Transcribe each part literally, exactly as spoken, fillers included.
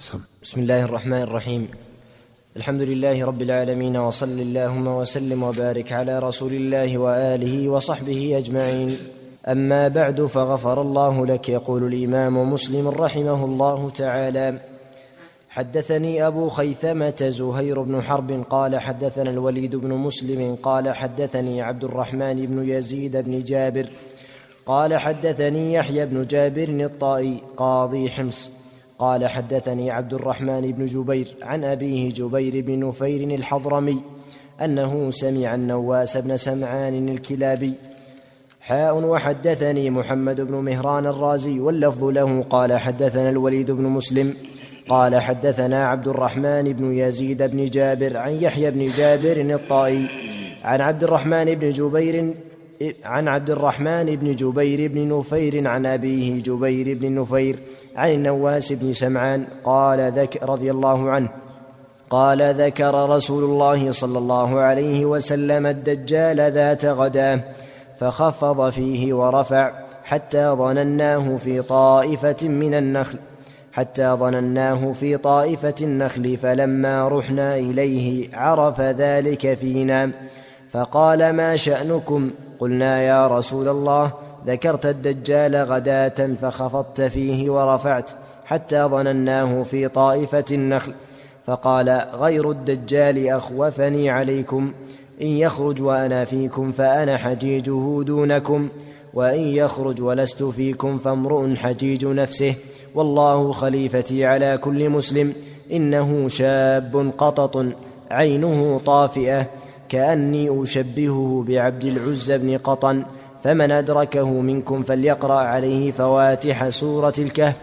بسم الله الرحمن الرحيم. الحمد لله رب العالمين، وصل اللهم وسلم وبارك على رسول الله وآله وصحبه أجمعين. أما بعد، فغفر الله لك. يقول الإمام مسلم رحمه الله تعالى: حدثني أبو خيثمة زهير بن حرب قال حدثنا الوليد بن مسلم قال حدثني عبد الرحمن بن يزيد بن جابر قال حدثني يحيى بن جابر الطائي قاضي حمص قال حدثني عبد الرحمن بن جبير عن أبيه جبير بن نفير الحضرمي أنه سمع النواس بن سمعان الكلابي حاء. وحدثني محمد بن مهران الرازي واللفظ له قال حدثنا الوليد بن مسلم قال حدثنا عبد الرحمن بن يزيد بن جابر عن يحيى بن جابر الطائي عن عبد الرحمن بن جبير عن عبد الرحمن بن جبير بن نفير عن أبيه جبير بن نفير عن النواس بن سمعان قال ذكر رضي الله عنه قال ذكر رسول الله صلى الله عليه وسلم الدجال ذات غداه فخفض فيه ورفع حتى ظنناه في طائفة من النخل حتى ظنناه في طائفة النخل فلما رحنا إليه عرف ذلك فينا فقال: ما شأنكم؟ قلنا: يا رسول الله، ذكرت الدجال غداة فخفضت فيه ورفعت حتى ظنناه في طائفة النخل. فقال: غير الدجال أخوفني عليكم، إن يخرج وأنا فيكم فأنا حجيجه دونكم، وإن يخرج ولست فيكم فامرؤ حجيج نفسه، والله خليفتي على كل مسلم، إنه شاب قطط عينه طافئة كأني أشبهه بعبد العزى بن قطن، فمن أدركه منكم فليقرأ عليه فواتح سورة الكهف،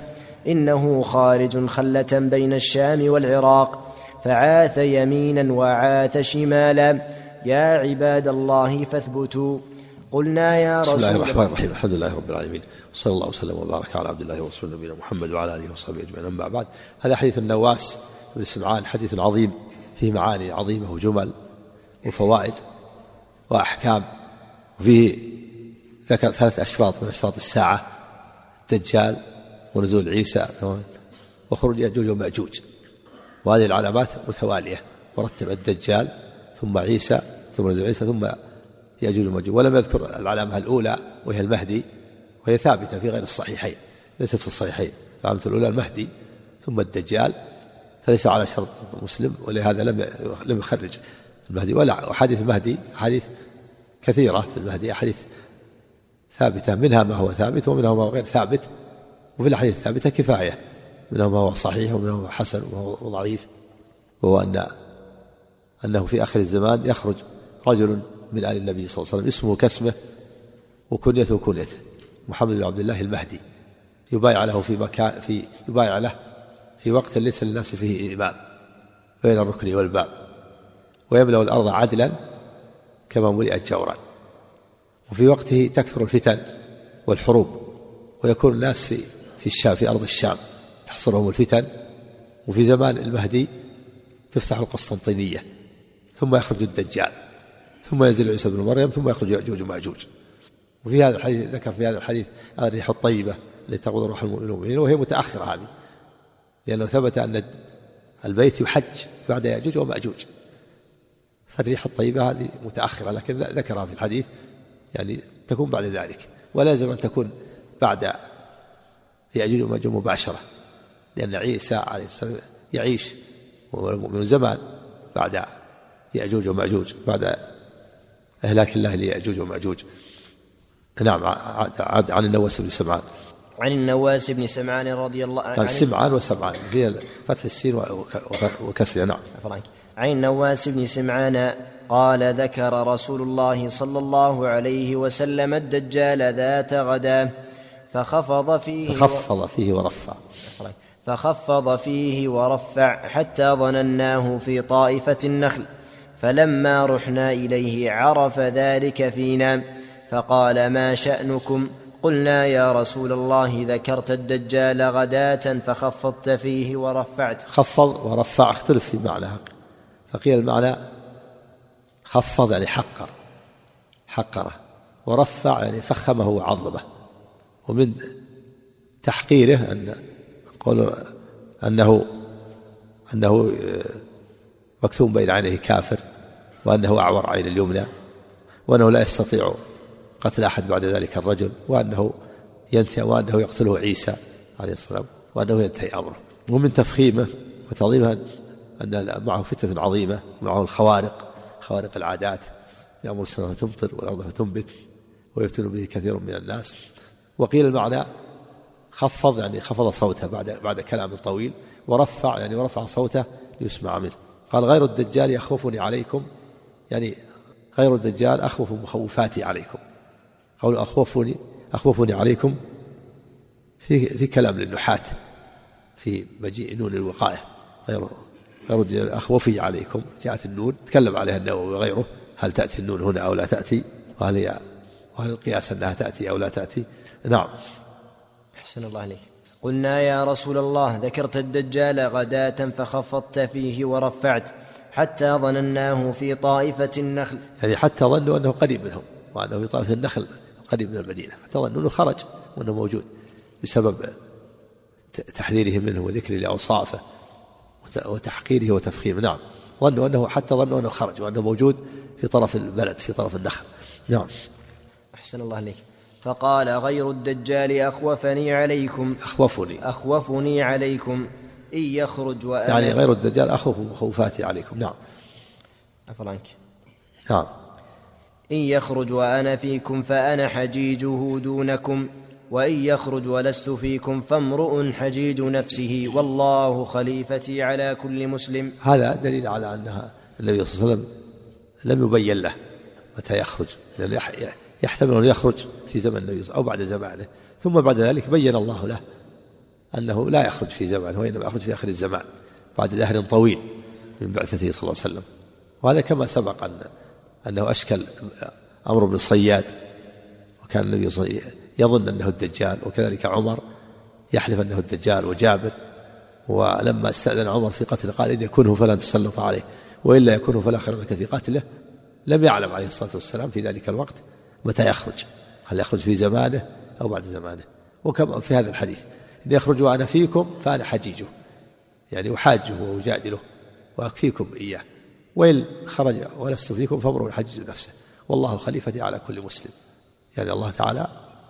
إنه خارج خلة بين الشام والعراق، فعاث يمينا وعاث شمالا، يا عباد الله فاثبتوا. قلنا: يا رسول الله. بسم الله الرحمن الرحيم. الحمد لله رب العالمين، وصلى الله وسلم وبارك على عبد الله ورسوله نبينا محمد وعلى آله وصحبه أجمعين. أما بعد، هذا حديث النواس بن سمعان حديث عظيم فيه معاني عظيمة وجمل وفوائد وأحكام، وفيه ذكر ثلاث أشراط من أشراط الساعة: الدجال ونزول عيسى وخروج يأجوج ومأجوج، وهذه العلامات متوالية، ورتب الدجال ثم عيسى ثم نزول عيسى ثم يأجوج ومأجوج، ولم يذكر العلامة الأولى وهي المهدي، وهي ثابتة في غير الصحيحين، ليست في الصحيحين. العلامة الأولى المهدي ثم الدجال، فليس على شرط مسلم، ولهذا لم لم يخرج المهدي. ولا حديث المهدي حديث كثيرة في المهدي، حديث ثابتة، منها ما هو ثابت ومنها ما هو غير ثابت، وفي الحديث الثابتة كفاية، منها ما هو صحيح ومنها ما هو حسن وما هو ضعيف. وهو أن أنه في آخر الزمان يخرج رجل من آل النبي صلى الله عليه وسلم اسمه كاسمه وكنيته كنيته، محمد بن عبد الله المهدي، يبايع له في مكان في يبايع له في وقت ليس للناس فيه إمام بين الركن والباب، ويملأ الأرض عدلا كما ملئت جورا، وفي وقته تكثر الفتن والحروب، ويكون الناس في في الشام في أرض الشام تحصرهم الفتن. وفي زمان المهدي تفتح القسطنطينية، ثم يخرج الدجال، ثم ينزل عيسى بن مريم، ثم يخرج يأجوج ومأجوج. وفي هذا الحديث ذكر في هذا الحديث الريح الطيبة التي تقبض روح المؤمنين، وهي متأخرة هذه، لأنه ثبت أن البيت يحج بعد يأجوج ومأجوج، فالريح الطيبة هذه متأخرة، لكن ذكرها في الحديث يعني تكون بعد ذلك، ولازم أن تكون بعد يأجوج ومأجوج مباشرة، لأن عيسى عليه السلام يعيش من زمان بعد يأجوج ومأجوج، بعد إهلاك الله ليأجوج ومأجوج. نعم. عاد عن النواس بن سمعان عن النواس بن سمعان رضي الله عنه. كان سمعان وسمعان في فتح السين وكسر. نعم. عن النواس بن سمعان قال ذكر رسول الله صلى الله عليه وسلم الدجال ذات غداه فخفض فيه فخفض فيه ورفع فخفض فيه ورفع حتى ظنناه في طائفة النخل، فلما رحنا إليه عرف ذلك فينا فقال: ما شأنكم؟ قلنا: يا رسول الله، ذكرت الدجال غداة فخفضت فيه ورفعت. خفض ورفع اختلف في معناها، فقيل المعنى خفض يعني حقر حقره، ورفع يعني فخمه وعظمه. ومن تحقيره أن قول أنه أنه مكتوم بين عينيه كافر، وأنه أعور عين اليمنى، وأنه لا يستطيع قتل أحد بعد ذلك الرجل، وأنه ينتهي وأنه يقتله عيسى عليه السلام، وأنه ينتهي أمره. ومن تفخيمه وتعظيمه أن معه فتنة عظيمة، معه الخوارق، خوارق العادات، يأمر السماء فتمطر والأرض فتنبت ويفتن به كثير من الناس. وقيل المعنى خفض يعني خفض صوته بعد بعد كلام طويل، ورفع يعني ورفع صوته ليسمع منه. قال غير الدجال يخوفني عليكم، يعني غير الدجال أخوف مخوفاتي عليكم. قالوا أخوفني أخوفني عليكم في في كلام للنحاة في مجيء نون الوقاية، غير غير الدجال أخوفي عليكم، جاءت النون تكلم عليها النووي وغيره، هل تأتي النون هنا أو لا تأتي، وهل هي وهل القياس أنها تأتي أو لا تأتي. نعم. أحسن الله عليك. قلنا يا رسول الله ذكرت الدجال غداة فخفضت فيه ورفعت حتى ظنناه في طائفة النخل، يعني حتى ظنوا أنه قريب منهم، وأنه في طائفة النخل قريب من المدينة، حتى ظنوا أنه خرج وأنه موجود بسبب تحذيره منه وذكره لأوصافه وتحقيره وتفخيمه. نعم، ظنوا أنه حتى ظنوا أنه خرج وأنه موجود في طرف البلد في طرف النخل. نعم. أحسن الله عليك. فقال غير الدجال أخوفني عليكم أخوفني أخوفني عليكم إن يخرج وأنا، يعني غير الدجال أخوف مخوفاتي عليكم. نعم. عفوا عنك. نعم. إن يخرج وأنا فيكم فأنا حجيجه دونكم، وإن يخرج ولست فيكم فامرؤ حجيج نفسه، والله خليفتي على كل مسلم. هذا دليل على أنها النبي صلى الله عليه وسلم لم يبين له متى يخرج، لأنه يحتمل أن يخرج في زمن النبي أو بعد زمانه، ثم بعد ذلك بين الله له أنه لا يخرج في زمانه، وإنما يخرج في آخر الزمان بعد دهر طويل من بعثته صلى الله عليه وسلم. وهذا كما سبق أن أنه أشكل أمر بن الصياد، وكان النبي صلى الله عليه وسلم يظن أنه الدجال، وكذلك عمر يحلف أنه الدجال وجابر. ولما استأذن عمر في قتله قال إن يكونه فلا تسلط عليه، وإلا يكونه فلا خير لك في قتله. لم يعلم عليه الصلاة والسلام في ذلك الوقت متى يخرج، هل يخرج في زمانه أو بعد زمانه. وكما في هذا الحديث إن يخرج وأنا فيكم فأنا حجيجه، يعني أحاجه وأجادله وأكفيكم إياه، وإن خرج ولست فيكم فامرؤ حجيج نفسه، والله خليفتي على كل مسلم. يعني الله تعالى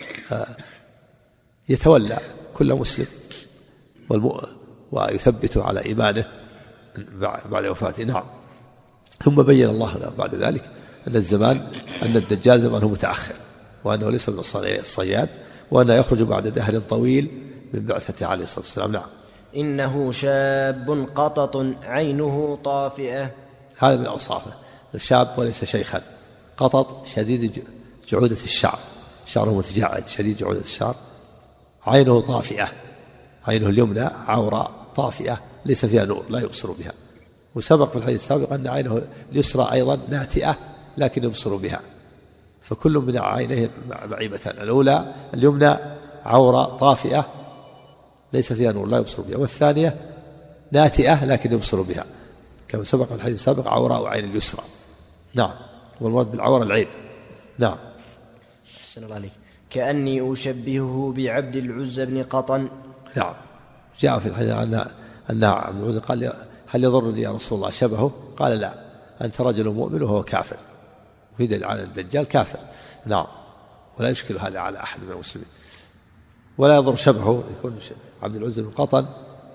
يتولى كل مسلم ويثبته على إيمانه بعد وفاته. نعم. ثم بين الله له بعد ذلك أن الزمان أن الدجال زمانه متأخر، وأنه ليس من الصياد، وأنه يخرج بعد دهر طويل من بعثته عليه الصلاة والسلام. نعم. إنه شاب قطط عينه طافئة، هذا من أوصافه، شاب وليس شيخا. قطط شديد جعودة الشعر، شعره متجعد شديد جعودة الشعر. عينه طافئة، عينه اليمنى عوراء طافئة ليس فيها نور لا يبصر بها. وسبق في الحديث السابق أن عينه اليسرى أيضا ناتئة لكن يبصر بها، فكل من عينيه معيبتان، الأولى اليمنى عوراء طافئة ليس فيها نور لا يبصر بها، والثانية ناتئة لكن يبصر بها، كما سبق في الحديث السابق عوراء عين اليسرى. نعم. والمراد بالعورة العين. نعم. أحسن الله عليك. كأني أشبهه بعبد العزى بن قطن. نعم. جاء في الحديث أن أن عبد العزى قال هل يضرني يا رسول الله شبهه؟ قال لا، أنت رجل مؤمن وهو كافر، وفي دليل على الدجال كافر. نعم. ولا يشكل هذا على أحد من المسلمين، ولا يضر شبهه. يكون عبد العزى بن قطن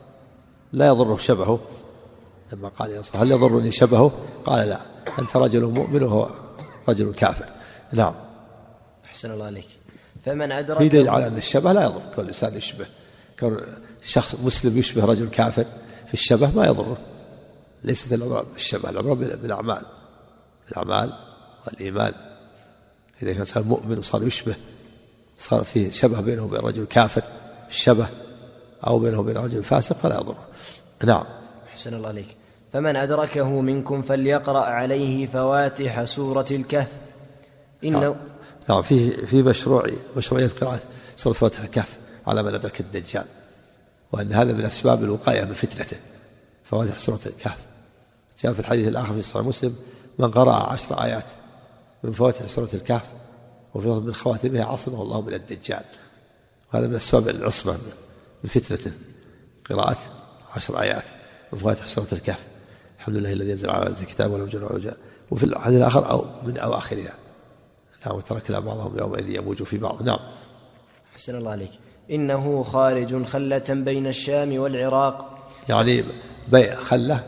لا يضره شبهه. لما قال يا رسول هل يضرني شبهه؟ قال لا، أنت رجل مؤمن وهو رجل كافر. نعم. أحسن الله عليك. فمن أدرك في دليل على أن الشبه لا يضر، كل إنسان يشبه، كون شخص مسلم يشبه رجل كافر في الشبه ما يضره. ليست العبرة بالشبه، العبرة بالأعمال، بالأعمال والإيمان. إذا كان صار مؤمن وصار يشبه، صار فيه شبه بينه وبين رجل كافر الشبه، أو بينه وبين رجل فاسق فلا يضره. نعم. أحسن الله عليك. فمن أدركه منكم فليقرأ عليه فواتح سورة الكهف. إنه نعم. نعم. في في مشروع مشروعية قراءة سورة فواتح الكهف على من أدرك الدجال، وأن هذا من أسباب الوقاية من فتنته. فواتح سورة الكهف جاء في الحديث الآخر في صحيح مسلم من قرأ عشر آيات من فواتح سورة الكهف وفي من خواتمها عصمه الله من الدجال. وهذا من أسباب العصمة من فتنته، قراءة عشر آيات وفواتح سورة الكهف الحمد لله الذي أنزل على عبده الكتاب ولم يجعل له عوجا. وفي الحديث الآخر أو من أواخرها نعم وتركنا بعضهم يومئذ يموج في بعض. نعم. أحسن الله عليك. إنه خارج خلة بين الشام والعراق، يعني بي خلة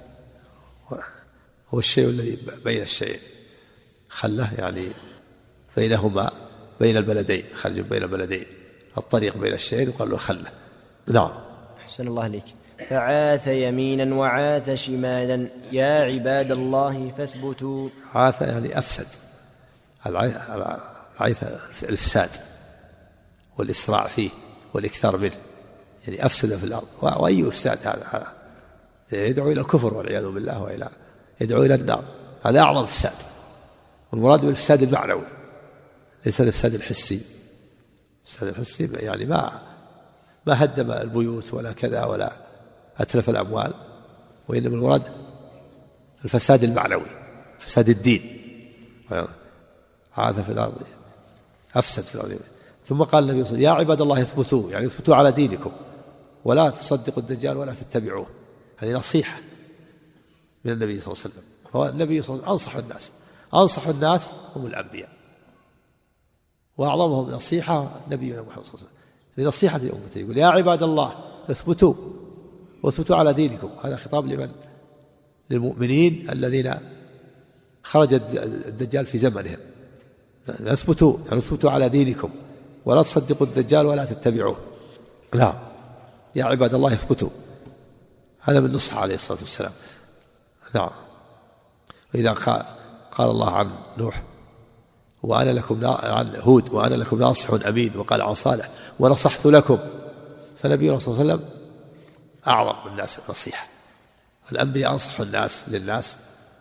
هو الشيء الذي بين الشيء، خلة يعني بينهما بين البلدين، خارج بين البلدين، الطريق بين الشيئين يقال له خلة. نعم. أحسن الله عليك. فعاث يمينا وعاث شمالا يا عباد الله فاثبتوا. عاث يعني أفسد، العيث الإفساد والإسراع فيه والإكثار منه، يعني أفسد في الأرض. وأي إفساد هذا يدعو إلى الكفر والعياذ بالله، وإلى يدعو إلى النار، هذا أعظم إفساد. والمراد بالإفساد المعنوي ليس الإفساد الحسي. الإفساد الحسي يعني ما ما هدم البيوت ولا كذا ولا أتلف الأموال، وإنما المراد الفساد المعنوي، فساد الدين. عاث في الأرض أفسد في الأرض. ثم قال النبي صلى الله عليه وسلم: يا عباد الله اثبتوا، يعني اثبتوا على دينكم ولا تصدقوا الدجال ولا تتبعوه. هذه نصيحة من النبي صلى الله عليه وسلم. هو النبي صلى الله عليه وسلم أنصح الناس، أنصح الناس هم الأنبياء، وأعظمهم نصيحة نبينا محمد صلى الله عليه وسلم. هذه نصيحة لأمته، يقول: يا عباد الله اثبتوا واثبتوا على دينكم. هذا خطاب لمن؟ للمؤمنين الذين خرج الدجال في زمنهم. اثبتوا يعني اثبتوا على دينكم ولا تصدقوا الدجال ولا تتبعوه. لا، يا عباد الله اثبتوا، هذا من نصح عليه الصلاة والسلام. نعم. وإذا قال الله عن نوح: وأنا لكم، عن هود: وأنا لكم ناصح أمين. وقال عن صالح: ونصحت لكم. فنبينا صلى الله عليه وسلم أعظم الناس النصيحة. الأنبياء أنصح الناس للناس،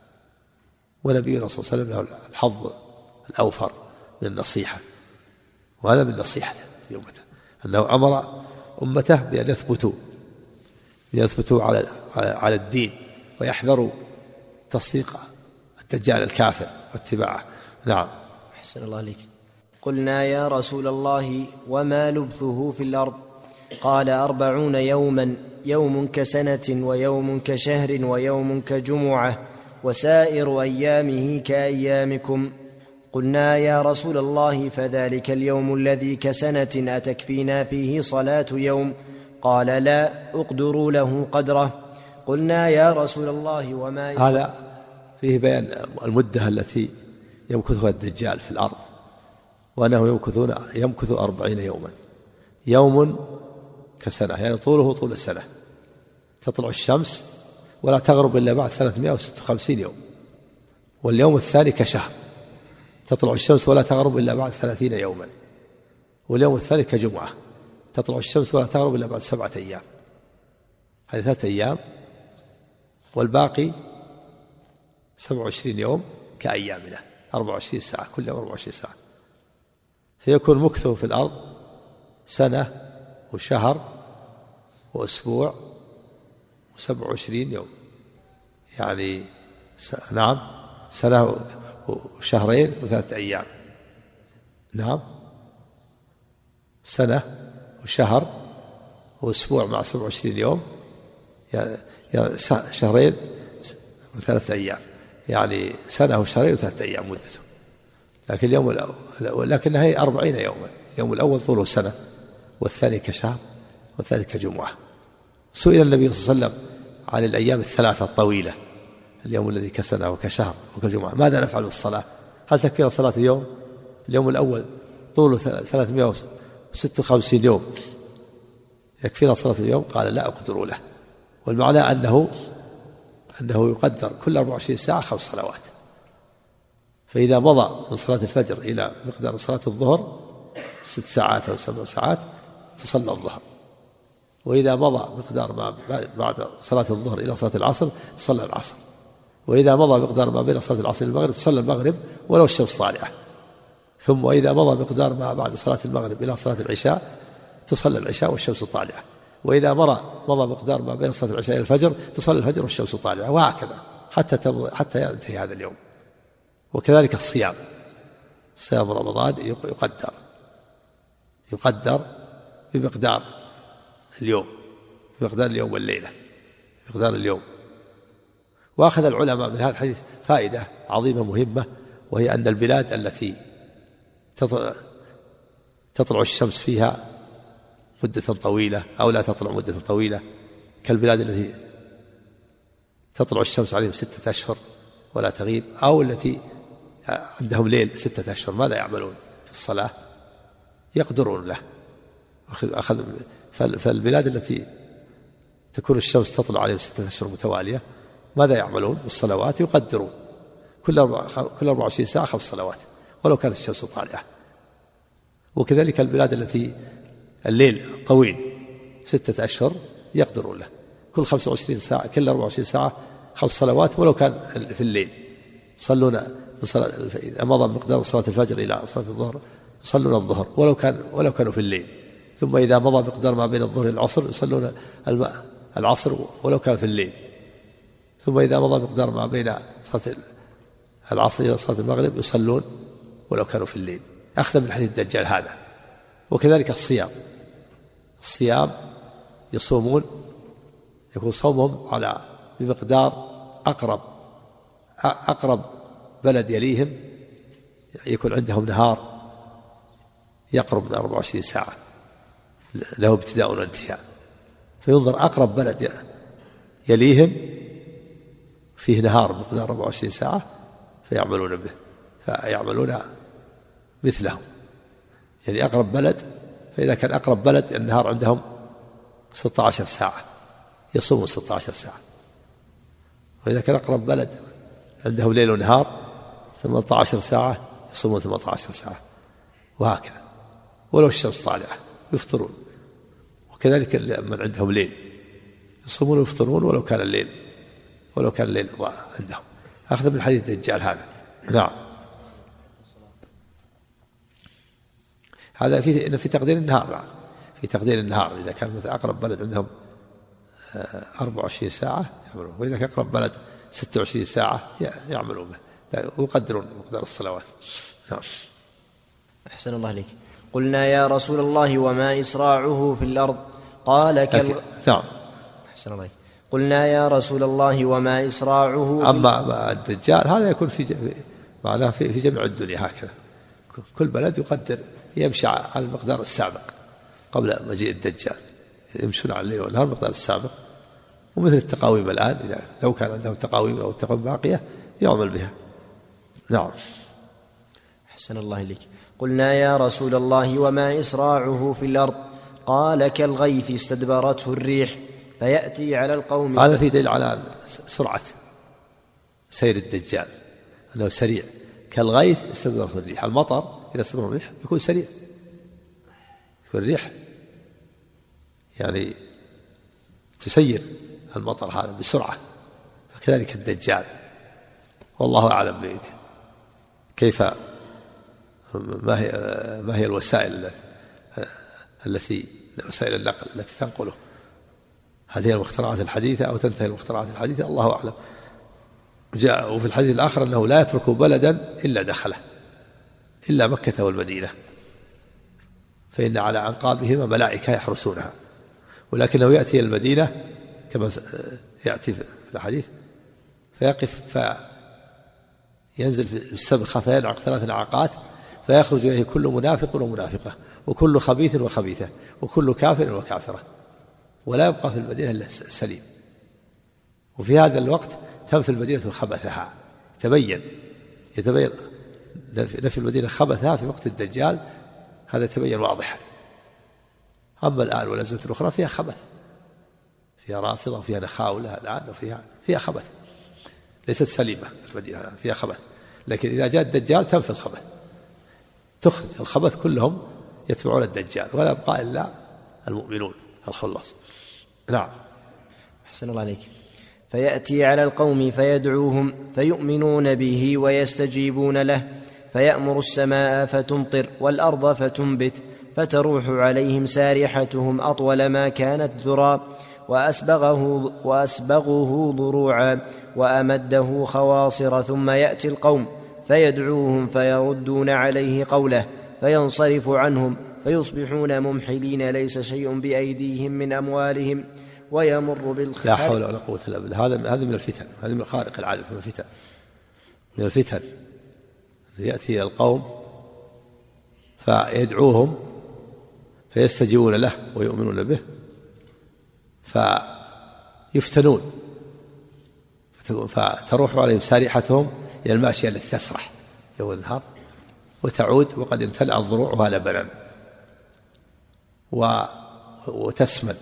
ونبينا صلى الله عليه وسلم له الحظ الأوفر من النصيحة، وهذا من نصيحته في أمته، أنه أمر أمته بأن يثبتوا يثبتوا على على الدين، ويحذروا تصديق الدجال الكافر واتباعه. نعم. أحسن الله عليك. قلنا: يا رسول الله وما لبثه في الأرض؟ قال: أربعون يوما، يوم كسنة ويوم كشهر ويوم كجمعة، وسائر أيامه كأيامكم. قلنا: يا رسول الله فذلك اليوم الذي كسنة أتكفينا فيه صلاة يوم؟ قال: لا، أقدروا له قدره. قلنا: يا رسول الله وما يصل؟ هذا فيه بيان المدة التي يمكثها الدجال في الأرض، وأنه يمكثون يمكث أربعين يوما. يوم كسنة يعني طوله طول السنة، تطلع الشمس ولا تغرب إلا بعد ثلاثمائة وستة وخمسين يوم. واليوم الثاني كشهر، تطلع الشمس ولا تغرب إلا بعد ثلاثين يوما. واليوم الثاني كجمعة، تطلع الشمس ولا تغرب إلا بعد سبعة أيام. هذه ثلاثة أيام، والباقي سبعة وعشرين يوم كأيامنا، أربعة وعشرين ساعة، كل يوم أربعة وعشرين ساعة. فيكون مكثه في الأرض سنة وشهر وأسبوع وسبع وعشرين يوم، يعني س... نعم سنة وشهرين وثلاثة أيام. نعم، سنة وشهر وأسبوع مع سبع وعشرين يوم، يعني شهرين وثلاثة أيام، يعني سنة وشهرين وثلاثة أيام مدته. لكن اليوم الأول لكنها هي أربعين يوما. اليوم الأول طوله سنة، والثاني كشهر، والثالث كجمعة. سئل النبي صلى الله عليه وسلم عن الأيام الثلاثة الطويلة، اليوم الذي كسنة وكشهر وكجمعة، ماذا نفعل بالصلاة؟ هل تكفينا صلاة اليوم؟ اليوم الأول طوله ثلاثمائة وستة وخمسين يوم، يكفينا صلاة اليوم؟ قال: لا، أقدر له. والمعنى أنه أنه يقدر كل أربع وعشرين ساعة خمس صلوات. فإذا مضى من صلاة الفجر إلى مقدار صلاة الظهر ست ساعات أو سبع ساعات تصلى الظهر، وإذا مضى مقدار ما بعد صلاة الظهر إلى صلاة العصر تصلى العصر، وإذا مضى مقدار ما بين صلاة العصر والمغرب تصلى المغرب ولو الشمس طالعة، ثم وإذا مضى مقدار ما بعد صلاة المغرب إلى صلاة العشاء تصلى العشاء والشمس طالعة، وإذا مر مضى مقدار ما بين صلاة العشاء إلى الفجر تصلى الفجر والشمس طالعة، وهكذا حتى حتى ينتهي هذا اليوم. وكذلك الصيام، صيام رمضان يقدر يقدر بمقدار اليوم، بمقدار اليوم والليلة، مقدار اليوم. وأخذ العلماء من هذا الحديث فائدة عظيمة مهمة، وهي أن البلاد التي تطلع الشمس فيها مدة طويلة أو لا تطلع مدة طويلة، كالبلاد التي تطلع الشمس عليهم ستة أشهر ولا تغيب، أو التي عندهم ليل ستة أشهر، ماذا يعملون في الصلاة؟ يقدرون له. أخذ فالبلاد التي تكون الشمس تطلع عليهم ستة أشهر متوالية ماذا يعملون بالصلوات؟ يقدرون كل كل أربع وعشرين ساعة خمس صلوات ولو كانت الشمس طالعة. وكذلك البلاد التي الليل طويل ستة أشهر يقدرون له كل خمسة وعشرين ساعة كل أربع وعشرين ساعة خمس صلوات ولو كان في الليل. يصلون إذا مضى مقدار صلاة الفجر إلى صلاة الظهر يصلون الظهر ولو كان ولو كانوا في الليل. ثم إذا مضى مقدار ما بين الظهر والعصر يصلون العصر ولو كان في الليل. ثم إذا مضى مقدار ما بين صلاة العصر إلى صلاة المغرب يصلون ولو كانوا في الليل. أخذ من حديث الدجال هذا. وكذلك الصيام الصيام يصومون يكون صومهم على بمقدار أقرب أقرب بلد يليهم يكون عندهم نهار يقرب من أربع وعشرين ساعة له ابتداء وانتهاء، فينظر أقرب بلد يليهم فيه نهار مقدار أربع وعشرين ساعة فيعملون به فيعملون مثلهم، يعني أقرب بلد. فإذا كان أقرب بلد النهار عندهم ستة عشر ساعة يصومون ستة عشر ساعة، وإذا كان أقرب بلد عندهم ليل ونهار ثمانية عشر ساعة يصومون ثمانية عشر ساعة، وهكذا ولو الشمس طالعة يفطرون. وكذلك من عندهم ليل يصومون ويفطرون ولو كان الليل ولو كان الليل عندهم. أخذ من حديث الدجال هذا. نعم، هذا في في تقدير النهار، في تقدير النهار إذا كان مثل أقرب بلد عندهم أربع وعشرين ساعة يعملون، وإذا كان أقرب بلد ستة وعشرين ساعة يعملون به ويقدرون مقدار الصلوات. نعم. أحسن الله عليك. قلنا يا رسول الله وما إسراعه في الأرض؟ قال كال... نعم. أحسن الله عليك. قلنا يا رسول الله وما إسراعه. أما الدجال هذا يكون في معناه في جميع الدنيا هكذا، كل بلد يقدر يمشي على المقدار السابق قبل مجيء الدجال، يمشون على الليل والنهار المقدار السابق. ومثل التقاويم الآن إذا لو كان عندهم تقاويم أو تقاويم باقية يعمل بها. نعم. أحسن الله إليك. قلنا يا رسول الله وما إسراعه في الأرض؟ قال كالغيث استدبرته الريح فيأتي على القوم. هذا في دليل على سرعة سير الدجال أنه سريع، كالغيث استدبرته الريح. المطر إذا استدبر الريح يكون سريع، يكون الريح يعني تسير المطر هذا بسرعة، فكذلك الدجال. والله أعلم بك كيف ما هي ما هي الوسائل التي وسائل النقل التي تنقله، هذه المخترعات الحديثة أو تنتهي المخترعات الحديثة، الله أعلم. جاء وفي الحديث الآخر أنه لا يترك بلدا إلا دخله إلا مكة والمدينة، فإن على أعنقابهما ملائكة يحرسونها، ولكنه يأتي المدينة كما يأتي في الحديث فيقف فينزل في السبخة فينعق ثلاث نعقات فيخرج إليه كل منافق ومنافقة وكل خبيث وخبيثة وكل كافر وكافرة، ولا يبقى في المدينة إلا سليم. وفي هذا الوقت تنفي المدينة خبثها، تبين يتبين نفي المدينة خبثها في وقت الدجال، هذا تبين واضحا. أما الآن والأزمة الأخرى فيها خبث، فيها رافضة وفيها نخاولة الآن وفيها فيها خبث، ليست سليمة المدينة فيها خبث. لكن إذا جاء الدجال تنفي الخبث، تخرج الخبث كلهم يتبعون الدجال ولا يبقى إلا المؤمنون الخلص. نعم. أحسن الله عليك. فيأتي على القوم فيدعوهم فيؤمنون به ويستجيبون له، فيأمر السماء فتمطر والأرض فتنبت، فتروح عليهم سارحتهم أطول ما كانت ذرا، وأسبغه, وأسبغه ضروعا، وأمده خواصر. ثم يأتي القوم فيدعوهم فيردون عليه قوله فينصرف عنهم، فيصبحون ممحلين ليس شيء بأيديهم من أموالهم ويمر بالخرب. لا حول ولا قوة إلا بالله. هذا هذا من الفتن، هذا من خارق العادة، من الفتن من الفتن يأتي إلى القوم فيدعوهم فيستجيبون له ويؤمنون به فيفتنون، فتروح عليهم سارحتهم إلى الماشية التي تسرح يوم النهار وتعود وقد امتلأت ضروعها لبنا وتسمن،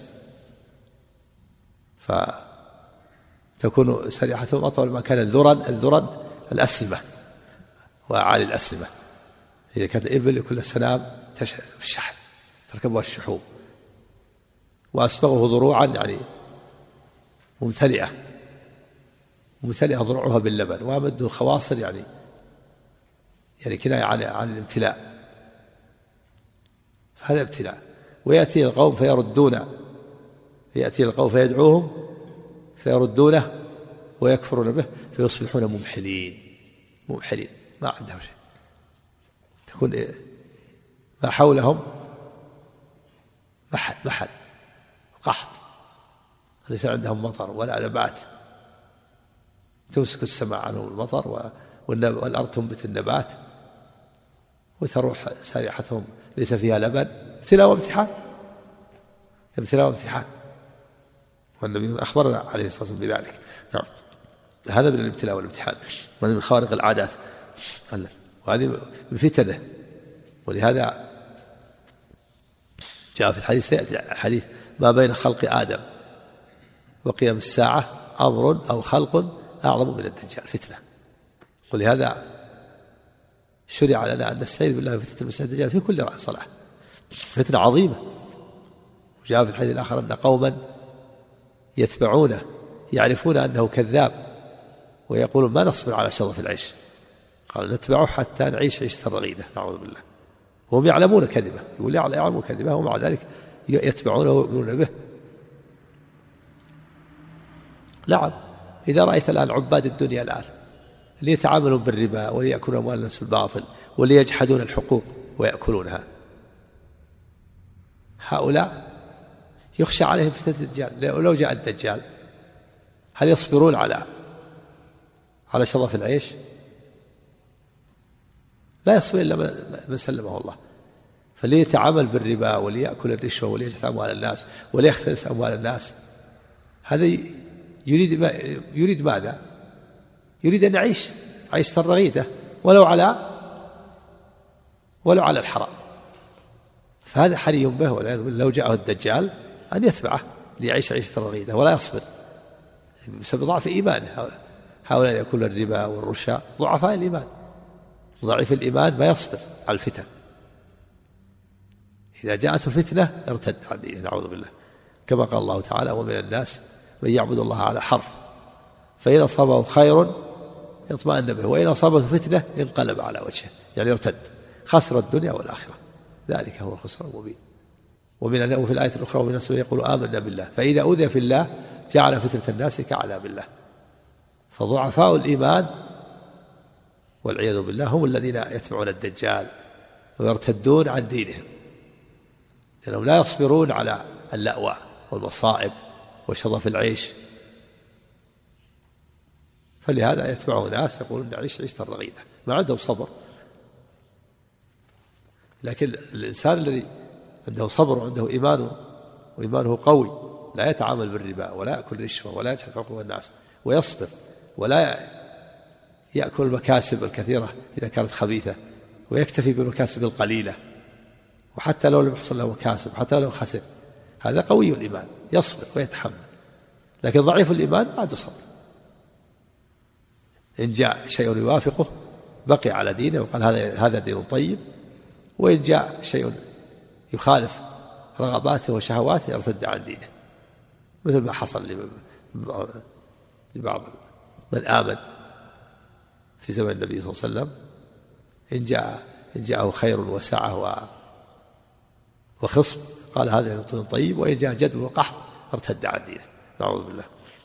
فتكون سريحتهم أطول ما كانت ذرا الذرا الأسلمة وأعالي الأسلمة. إذا كانت إبل كل سنام في الشحم تركبها الشحوم، وأسبغه ضروعا يعني ممتلئة ممتلئة ضروعها باللبن، وأمده خواصر يعني يعني كناية عن عن الامتلاء، فهذا ابتلاء. ويأتي القوم فيردون يأتي القوم فيدعوهم فيردونه ويكفرون به فيصبحون ممحلين ممحلين ما عندهم شيء، تكون ما حولهم محل محل قحط، ليس عندهم مطر ولا نبات، تمسك السماء عنهم المطر والأرض تنبت النبات، وتروح سارحتهم ليس فيها لبن. ابتلاء وامتحان ابتلاء وامتحان، والنبي أخبرنا عليه الصلاة والسلام بذلك. نعم، هذا من الابتلاء والامتحان، وهذا من خوارق العادات، وهذه من فتنه. ولهذا جاء في الحديث سيأتي الحديث ما بين خلق آدم وقيام الساعة أمر أو خلق أعظم من الدجال فتنة. ولهذا شرع لنا أن نستعيذ بالله من فتنة المسيح الدجال في كل صلاة، فتنة عظيمة. وجاء في الحديث الآخر أن قوما يتبعونه يعرفون أنه كذاب ويقولون ما نصبر على شظف العيش، قالوا نتبعه حتى نعيش عيشة رغيدة نعوذ بالله، وهم يعلمون كذبه، يقول يعلمون كذبه ومع ذلك يتبعونه ويؤمنون به. نعم، إذا رأيت الآن عباد الدنيا الآن اللي يتعاملون بالربا وليأكلون أموال الناس بالباطل وليجحدون الحقوق ويأكلونها، هؤلاء يخشى عليهم فتنة الدجال. ولو جاء الدجال هل يصبرون على على شظف العيش؟ لا يصبر إلا من سلمه الله. فليتعامل بالربا وليأكل الرشوة وليجحد أموال الناس وليختلس أموال الناس، هذا يريد ما يريد ماذا؟ يريد أن يعيش عيشة رغيدة ولو على ولو على الحرام. فهذا حري به والعياذ بالله. لو جاءه الدجال أن يتبعه ليعيش عيشة رغيدة ولا يصبر بسبب ضعف إيمانه. هؤلاء يأكل الربا والرشا ضعفاء الإيمان، ضعيف الإيمان ما يصبر على الفتن، إذا جاءته الفتنة ارتد عن دينه نعوذ بالله، كما قال الله تعالى ومن الناس من يعبد الله على حرف فإن أصابه خير يطمئن به وإن أصابته فتنة انقلب على وجهه، يعني ارتد، خسر الدنيا والآخرة، ذلك هو الخسران المبين. ومن في الآية الأخرى ومن الناس يقول آمنا بالله فإذا أوذي في الله جعل فتنة الناس كعذاب الله. فضعفاء الإيمان والعياذ بالله هم الذين يتبعون الدجال ويرتدون عن دينهم، لأنهم لا يصبرون على اللأواء والمصائب وشظف العيش، فلهذا يتبعه ناس يقولون نعيش عيشة رغيدة، ما عندهم صبر. لكن الإنسان الذي عنده صبر وعنده إيمان وإيمانه قوي لا يتعامل بالربا ولا يأكل رشوة ولا يجحد حقوق الناس ويصبر ولا يأكل المكاسب الكثيرة إذا كانت خبيثة ويكتفي بالمكاسب القليلة، وحتى لو لم يحصل له مكاسب حتى لو خسر، هذا قوي الإيمان يصبر ويتحمل. لكن ضعيف الإيمان ما عنده صبر، إن جاء شيء يوافقه بقي على دينه وقال هذا هذا دين طيب، وإن جاء شيء يخالف رغباته وشهواته ارتد عن دينه، مثل ما حصل لبعض من آمن في زمن النبي صلى الله عليه وسلم، إن جاء إن جاءه خير وسعة وخصب قال هذا دين طيب، وإن جاء جد وقحط ارتد عن دينه نعوذ بالله.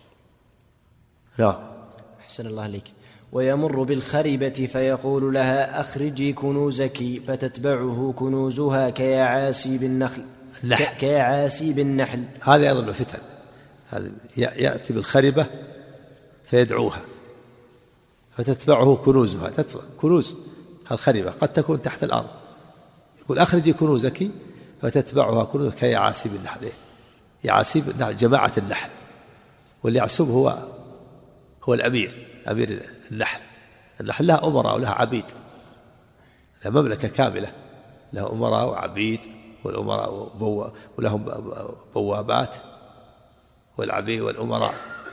لا أحسن الله عليك. ويمر بالخربة فيقول لها أخرجي كنوزك فتتبعه كنوزها كيعاسي بالنخل كيعاسي بالنحل. هذا أيضا الفتن، يأتي بالخربة فيدعوها فتتبعه كنوزها. كنوز الخربة قد تكون تحت الأرض، يقول أخرجي كنوزك فتتبعها كنوز كيعاسيب النحل. يعاسيب النحل جماعة النحل، واليعسوب هو هو الأمير، أمير النحل. النحل لها أمراء ولها عبيد، لها مملكة كاملة، لها أمراء وعبيد، والأمراء بو ولهم بوابات، والعبيد والأمراء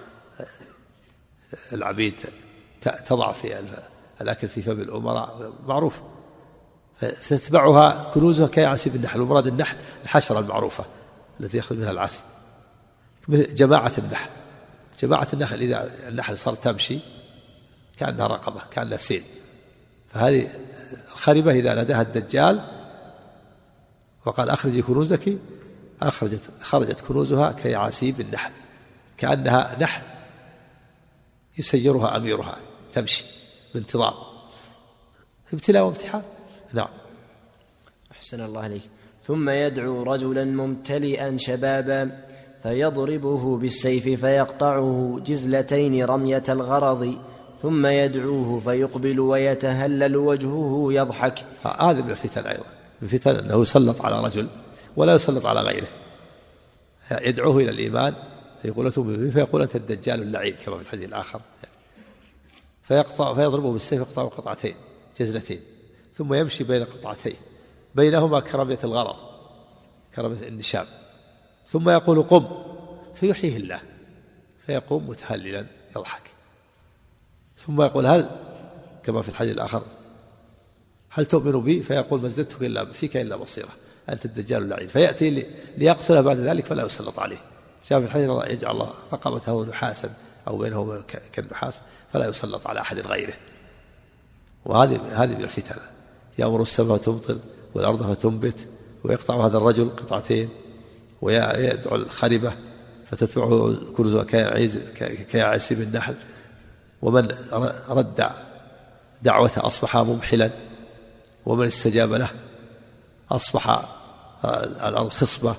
العبيد تضع في الأكل في فم الأمراء معروف. فتتبعها كنوزها كيعاسيب النحل. ومراد النحل الحشرة المعروفة التي يخرج منها العسل. جماعة النحل، جماعة النحل إذا النحل صار تمشي كأنها رقبة، كأنها سيل. فهذه الخربة إذا ناداها الدجال وقال أخرجي كنوزك، أخرجت خرجت كنوزها كيعاسيب النحل، كأنها نحل يسيرها أميرها تمشي بانتظام. ابتلاء وامتحان. نعم. أحسن الله عليك. ثم يدعو رجلا ممتلئا شبابا فيضربه بالسيف فيقطعه جزلتين رمية الغرض، ثم يدعوه فيقبل ويتهلل وجهه يضحك. هذا من الفتن أيضا، من الفتن أنه يسلط على رجل ولا يسلط على غيره، يدعوه إلى الإيمان فيقول فيقول أنت الدجال اللعين كما في الحديث الآخر، فيقطع فيضربه بالسيف يقطعه قطعتين جزلتين، ثم يمشي بين قطعتين بينهما كرمية الغرض، كرمية النشاب، ثم يقول قم فيحييه الله فيقوم متهللا يضحك، ثم يقول هل كما في الحديث الآخر هل تؤمن بي؟ فيقول ما زدتك إلا فيك إلا بصيرة، أنت الدجال اللعين. فيأتي ليقتله بعد ذلك فلا يسلط عليه. شاف الحديث يجعل الله رقبته نحاسا أو بينه كالنحاس فلا يسلط على أحد غيره. وهذه هذه من الفتن، يأمر السماء فتمطر والأرض فتنبت، ويقطع هذا الرجل قطعتين ويدعو الخربة فتتبعه كنوزها كيعاسيب النحل. ومن رد دعوته أصبح ممحلا، ومن استجاب له أصبح الأرض خصبة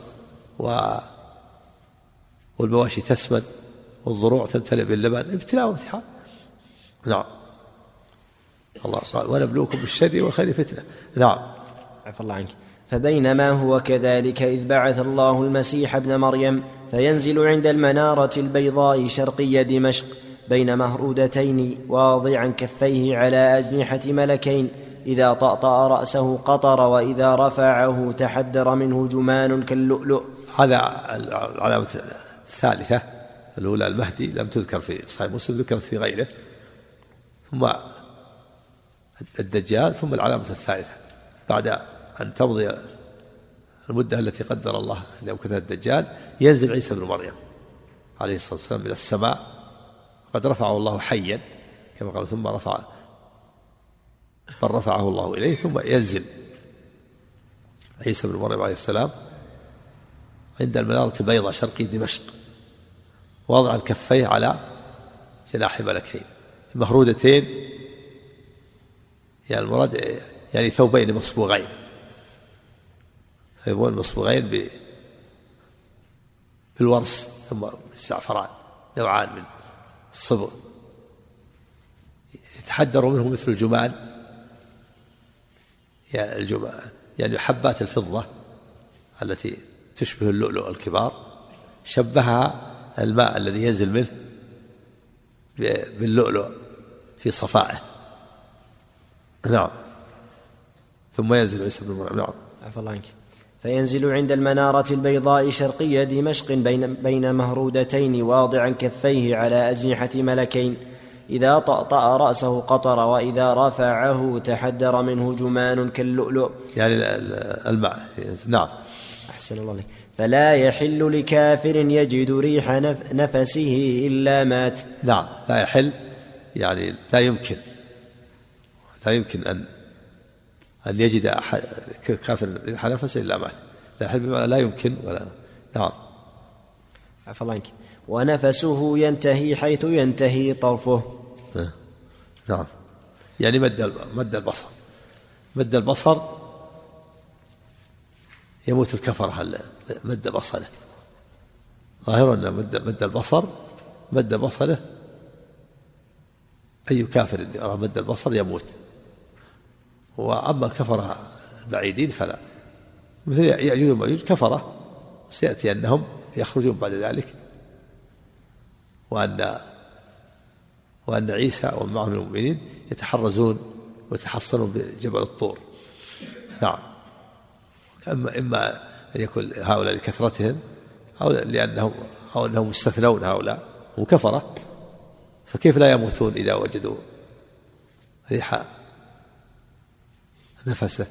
والمواشي تسمن والضروع تمتلئ باللبن. ابتلاء وامتحان. نعم. الله قال ونبلوكم بالشر والخير فتنة. نعم. عفى الله عنك. فبينما هو كذلك إذ بعث الله المسيح ابن مريم فينزل عند المنارة البيضاء شرقي دمشق بين مهرودتين واضعا كفيه على أجنحة ملكين، إذا طأطأ رأسه قطر وإذا رفعه تحدر منه جمان كاللؤلؤ. هذا العلامة الثالثة. الأولى المهدي لم تذكر في صحيح مسلم، ذكرت في غيره، ثم الدجال، ثم العلامة الثالثة بعد أن تمضي المدة التي قدر الله أن يمكثها الدجال ينزل عيسى بن مريم عليه الصلاة والسلام إلى السماء، قد رفعه الله حيا كما قال ثم رفع بل رفعه الله إليه، ثم ينزل عيسى بن مريم عليه السلام عند المنارة البيضاء شرقي دمشق وضع الكفيه على جناح ملكين مهرودتين، يعني المراد يعني ثوبين مصبوغين، ثوبين مصبوغين بالورس ثم الزعفران، نوعان من الصبغ يتحدر منه مثل الجمان، يعني الجمان يعني حبات الفضة التي تشبه اللؤلؤ الكبار، شبهها الماء الذي ينزل منه باللؤلؤ في صفائه. نعم. ثم ينزل عيسى بن مريم. نعم. عفى الله عنك. فينزل عند المنارة البيضاء شرقي دمشق بين, بين مهرودتين واضعا كفيه على أجنحة ملكين، إذا طأطأ رأسه قطر وإذا رفعه تحدر منه جمان كاللؤلؤ، يعني الماء. نعم. أحسن الله عليك. فلا يحل لكافر يجد ريح نفسه إلا مات. نعم. لا يحل يعني لا يمكن لا يمكن أن أن يجد كافر ريح نفسه إلا مات. لا يحل بمعنى لا يمكن ولا. نعم. عفى الله عنك. ونفسه ينتهي حيث ينتهي طرفه. نعم. يعني مد مد البصر مد البصر يموت الكفر مد بصره ظاهر أن مد, مد البصر مد بصره أي كافر يرى مد البصر يموت، وأما كفر البعيدين فلا، مثل يأجوج ومأجوج كفرة، سيأتي أنهم يخرجون بعد ذلك، وأن وأن عيسى ومن معهم المؤمنين يتحرزون ويتحصنون بجبل الطور. نعم. أما إما أن يكون هؤلاء لكثرتهم أو لأنهم أو أنهم مستثنون هؤلاء وكفرة، فكيف لا يموتون إذا وجدوا ريح نفسه؟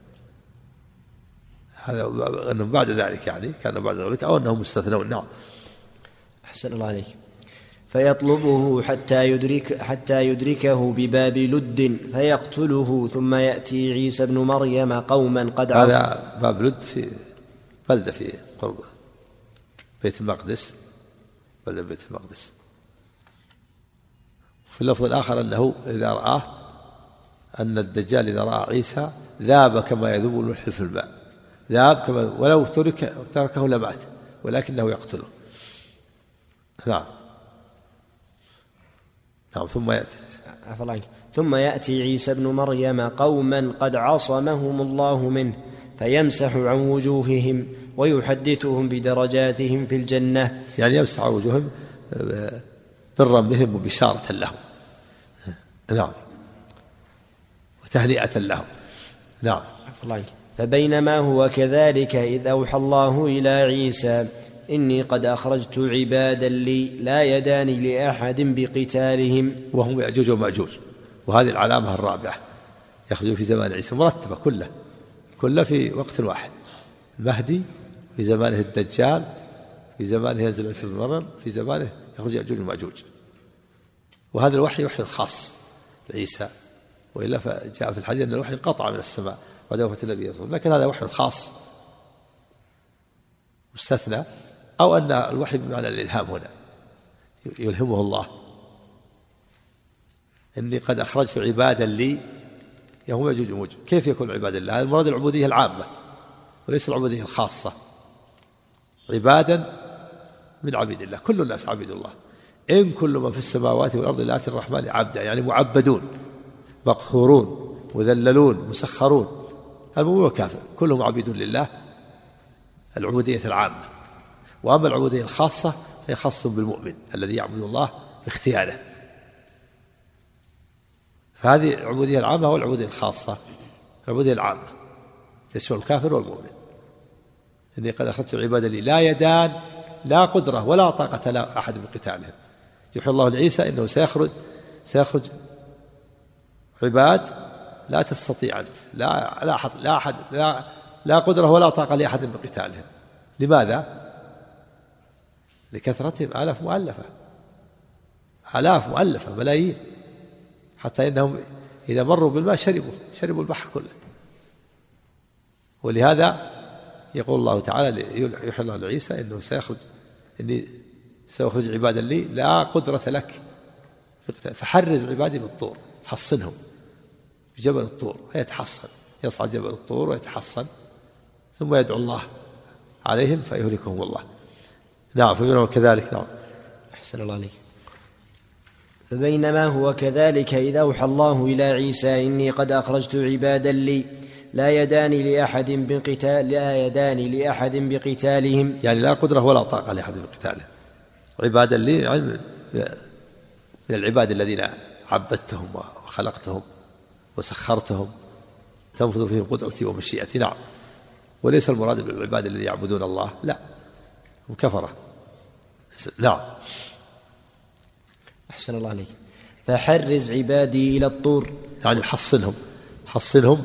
هذا أنهم بعد ذلك يعني كان بعد ذلك أو أنهم مستثنون. نعم. أحسن الله عليك. فيطلبه حتى يدرك حتى يدركه بباب لد فيقتله، ثم يأتي عيسى بن مريم قوما قد عصوا. هذا باب لد في بلدة في قرب بيت المقدس، بلدة بيت المقدس. في اللفظ الآخر أنه إذا رآه أن الدجال إذا رأى عيسى ذاب كما يذوب الملح في الماء، ذاب كما ولو ترك تركه لمات ولكنه يقتله. نعم. نعم. ثم يأتي ثم يأتي عيسى بن مريم قوما قد عصمهم الله منه فيمسح عن وجوههم ويحدثهم بدرجاتهم في الجنة، يعني يمسح عن وجوههم برا بهم وبشارة لهم. نعم. وتهنئة لهم. نعم. فبينما هو كذلك إذ أوحى الله إلى عيسى إني قد أخرجت عبادا لي لا يدان لأحد بقتالهم، وهم يأجوج ومأجوج. وهذه العلامة الرابعة، يخرج في زمان عيسى مرتبة كلها كلها في وقت واحد. المهدي في زمانه، الدجال في زمانه ينزل عيسى بن مريم في زمانه يخرج يأجوج ومأجوج. وهذا الوحي وحي الخاص لعيسى، وإلا فجاء في الحديث أن الوحي انقطع من السماء بعد وفاة النبي صلى الله عليه وسلم، لكن هذا وحي خاص مستثنى، أو أن الوحي بمعنى الإلهام هنا يلهمه الله. إني قد أخرجت عبادا لي يوم يأجوج ومأجوج. كيف يكون عبادا الله؟ هذا المراد العبودية العامة وليس العبودية الخاصة. عبادا من عبيد الله، كل الناس عبيد الله. إن كل من في السماوات والأرض إلا آتي الرحمن عبدا، يعني معبدون مقهورون مذللون مسخرون. المؤمن والكافر كلهم عبيد لله، العبودية العامة. وأما العبودية الخاصة فهي خاصة بالمؤمن الذي يعبد الله باختياره. فهذه العبودية العامة والعبودية الخاصة. العبودية العامة تشمل الكافر والمؤمن. إني قد أخرجت عبادا لي لا يدان لا قدرة ولا طاقة لا أحد بقتالهم. يوحي الله لعيسى إنه سيخرج سيخرج عباد لا تستطيع أنت، لا لا أحد لا أحد لا, لا قدرة ولا طاقة لأحد بقتالهم. لماذا؟ لكثرتهم، آلاف مؤلفة آلاف مؤلفة ملايين، حتى إنهم إذا مروا بالماء شربوا شربوا البحر كله. ولهذا يقول الله تعالى يوحي الله لعيسى إنه سيخرج إني سيخرج عبادا لي لا قدرة لك، فحرز عبادي بالطور، حصنهم بجبل الطور فيتحصن، يصعد جبل الطور ويتحصن، ثم يدعو الله عليهم فيهلكهم الله. نعم. فبينما كذلك. نعم. أحسن الله عليك. فبينما هو كذلك إذا أوحى الله إلى عيسى إني قد أخرجت عبادا لي لا يدان لأحد بقتال لا يدان لأحد بقتالهم، يعني لا قدرة ولا طاقة لأحد بقتالهم. عبادا لي يعني من العباد الذين عبدتهم وخلقتهم وسخرتهم تنفذ فيهم قدرتي ومشيئتي. نعم. وليس المراد بالعباد الذين يعبدون الله، لا، هم كفرة. نعم. أحسن الله عليك. فحرز عبادي إلى الطور، يعني حصنهم حصنهم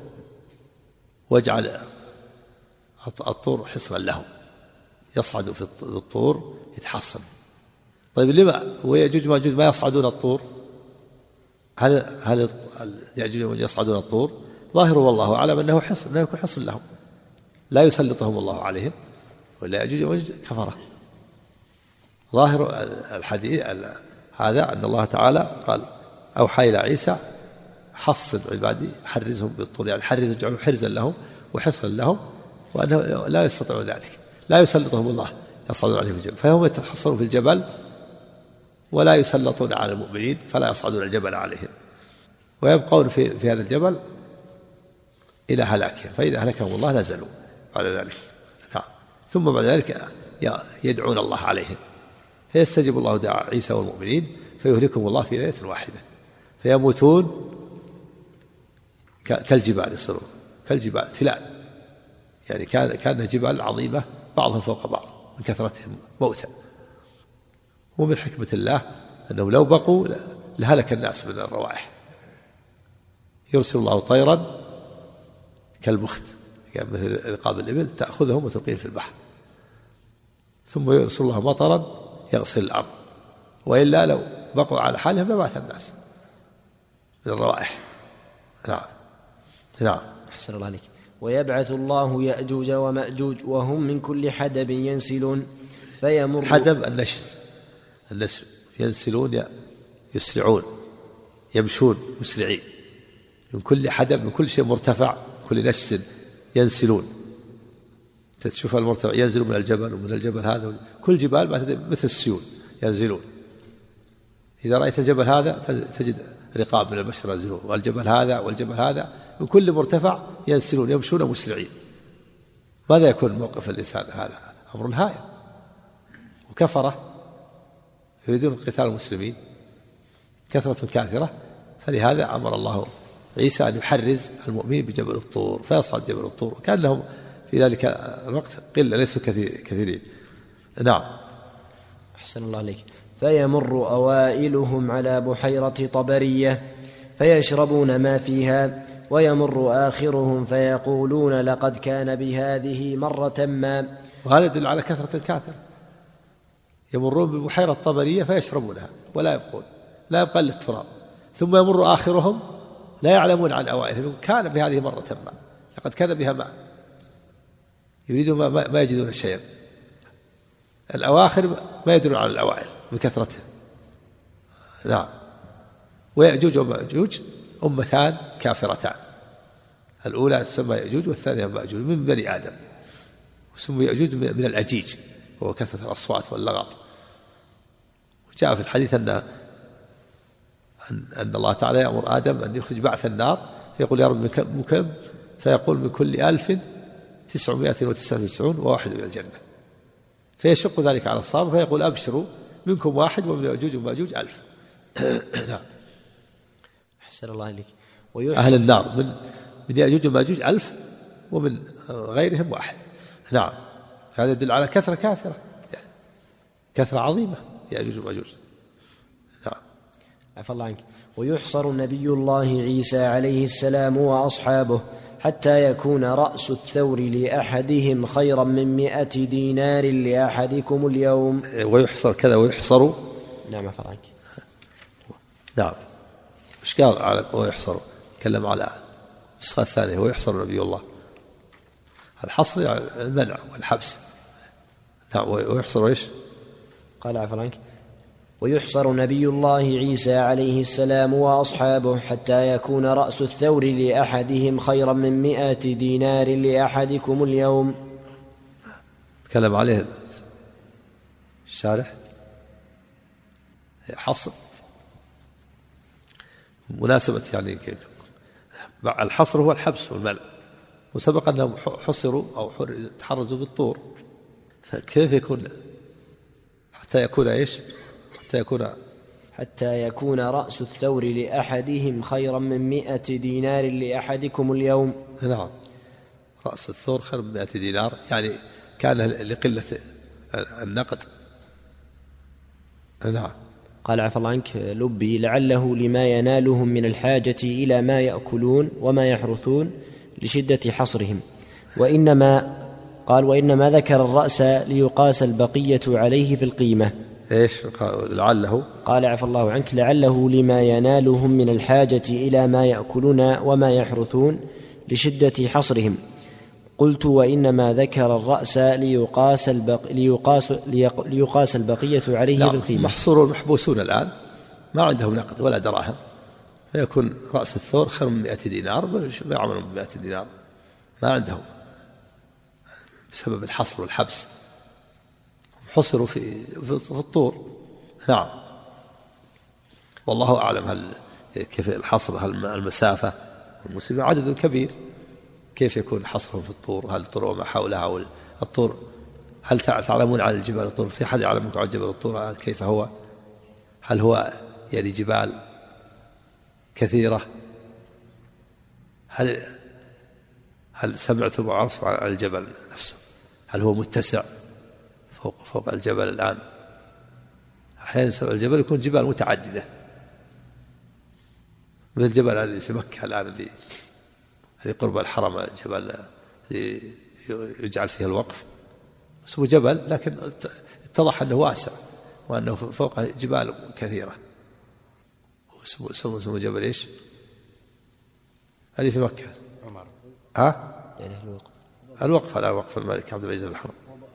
واجعل الطور حصنا لهم، يصعدوا في الطور يتحصن. طيب لما ويأجوج ومأجوج ما يصعدون الطور؟ هل هل يأجوج ومأجوج يصعدون الطور؟ ظاهر والله أعلم أنه حصن، أنه يكون حصن لهم، لا يسلطهم الله عليهم، ولا يأجوج ومأجوج كفرة. ظاهر الحديث هذا أن الله تعالى قال أوحى إلى عيسى حصن عبادي، حرزهم بالطور، يعني حرز اجعلوا حرزا لهم وحصنا لهم، وأنه لا يستطيعون ذلك، لا يسلطهم الله يصعدون عليه في الجبل، فهم يتحصنون في الجبل ولا يسلطون على المؤمنين فلا يصعدون الجبل عليهم، ويبقون في, في هذا الجبل إلى هلاكهم، فإذا هلكهم الله نزلوا على ذلك. نعم. ثم بعد ذلك يدعون الله عليهم فيستجيب الله دعاء عيسى والمؤمنين فيهلكهم الله في ليلة واحدة فيموتون كالجبال، يصيرون كالجبال تلال، يعني كان كان جبال عظيمة بعضها فوق بعض من كثرتهم موتا. ومن حكمة الله أنهم لو بقوا لهلك الناس من الروائح. يرسل الله طيرا كالبخت يعني مثل رقاب الإبل تأخذهم وتلقيهم في البحر، ثم يرسل الله مطرا يغسل الأرض، وإلا لو بقوا على حالهم لمات الناس من الروائح. نعم. نعم. أحسن الله عليك. ويبعث الله يأجوج ومأجوج وهم من كل حدب ينسلون فيمر. حدب النشز، النسل، ينسلون يسرعون يمشون مسرعين، من كل حدب من كل شيء مرتفع كل نشز ينسلون. تشوف المرتفع ينزلون من الجبل ومن الجبل هذا، كل جبال مثل السيول ينزلون. إذا رأيت الجبل هذا تجد رقاب من البشر ينزلون، والجبل هذا والجبل هذا من كل مرتفع ينسلون يمشون مسرعين. ماذا يكون موقف الإنسان؟ هذا أمر هائل. وكفرة يريدون قتال المسلمين كثرة كاثرة، فلهذا أمر الله عيسى أن يحرز المؤمنين بجبل الطور فيصعد جبل الطور، وكان لهم في ذلك الوقت قلة ليسوا كثيرين. نعم. أحسن الله عليك. فيمر أوائلهم على بحيرة طبرية فيشربون ما فيها، ويمر آخرهم فيقولون لقد كان بهذه مرة ما. وهذا يدل على كثرة كاثرة. يمرون ببحيرة طبرية فيشربونها ولا يبقون، لا يبقى إلا التراب. ثم يمر آخرهم لا يعلمون عن أوائلهم كان بهذه مرة ما، لقد كان بها ماء، يريدون ما, ما يجدون شيئا. الأواخر ما يدرون على الأوائل من كثرتها. نعم. ويأجوج ومأجوج أمتان كافرتان، الأولى تسمى يأجوج والثانية مأجوج من بني آدم، وسموا يأجوج من الأجيج وهو كثرة الأصوات واللغط. وجاء في الحديث أن أن الله تعالى يأمر آدم أن يخرج بعث النار فيقول يا رب من كم؟ فيقول من كل ألف تسعمائة وتسعة وتسعون وواحد من الجنة، فيشق ذلك على الصابر فيقول أبشروا منكم واحد ومن يأجوج ومأجوج ألف. أحسن الله عليك. أهل النار من من يأجوج ومأجوج ألف ومن غيرهم واحد. نعم. هذا يدل على كثرة كاثرة، كثرة عظيمة يأجوج ومأجوج. نعم. عفى الله عنك. ويحصر نبي الله عيسى عليه السلام وأصحابه حتى يكون رأس الثور لأحدهم خيرا من مئة دينار لأحدكم اليوم. ويحصر كذا ويحصر. نعم. عفى الله عنك. نعم. مش قال على ويحصر، تكلم على النسخة الثانية ويحصر نبي الله. الحصر يعني المنع والحبس. نعم. ويحصر ايش؟ قال عفوا عنك. ويحصر نبي الله عيسى عليه السلام وأصحابه حتى يكون رأس الثور لأحدهم خيرا من مئة دينار لأحدكم اليوم. تكلم عليه الشارح حصر مناسبة، يعني الحصر هو الحبس والمنع، وسبق أنهم حصروا أو تحرزوا بالطور، فكيف يكون حتى يكون إيش؟ حتى يكون حتى يكون رأس الثور لأحدهم خيرا من مئة دينار لأحدكم اليوم. نعم. رأس الثور خير من مئة دينار، يعني كان لقلة النقد. نعم. قال عفى الله عنك لبي لعله لما ينالهم من الحاجة إلى ما يأكلون وما يحرثون لشدة حصرهم، وإنما قال وإنما ذكر الرأس ليقاس البقية عليه في القيمة. إيش لعله؟ قال عفى الله عنك لعله لما ينالهم من الحاجة إلى ما يأكلون وما يحرثون لشدة حصرهم. قلت وإنما ذكر الرأس ليقاس, البق... ليقاس... ليقاس البقية عليه لا بالقيمة. محصورون محبوسون الآن ما عندهم نقد ولا دراهم، فيكون رأس الثور خير من مئة دينار، ما يعملون بمئة دينار، ما عندهم بسبب الحصر والحبس، حصروا في في الطور. نعم. والله أعلم هل كيف الحصر، هل المسافة والمسافة عدد كبير، كيف يكون حصرهم في الطور؟ هل الطور وما حولها أو الطور؟ هل تعلمون عن الجبال الطور؟ في أحد يعلمكم عن جبل الطور كيف هو؟ هل هو يعني جبال كثيرة؟ هل هل سمعتم وعرفتم عن الجبل نفسه؟ هل هو متسع فوق فوق الجبل الآن؟ أحيانا الجبل يكون جبال متعددة، من الجبل اللي في مكة الآن اللي اللي قرب الحرم، الجبل اللي يجعل فيه الوقف اسمه جبل، لكن اتضح أنه واسع وأنه فوق جبال كثيرة. اسمه اسمه اسمه جبل إيش؟ هذه في مكة. عمر. ها؟ يعني الوقف. الوقف على وقف الملك عبد العزيز بن الحرم.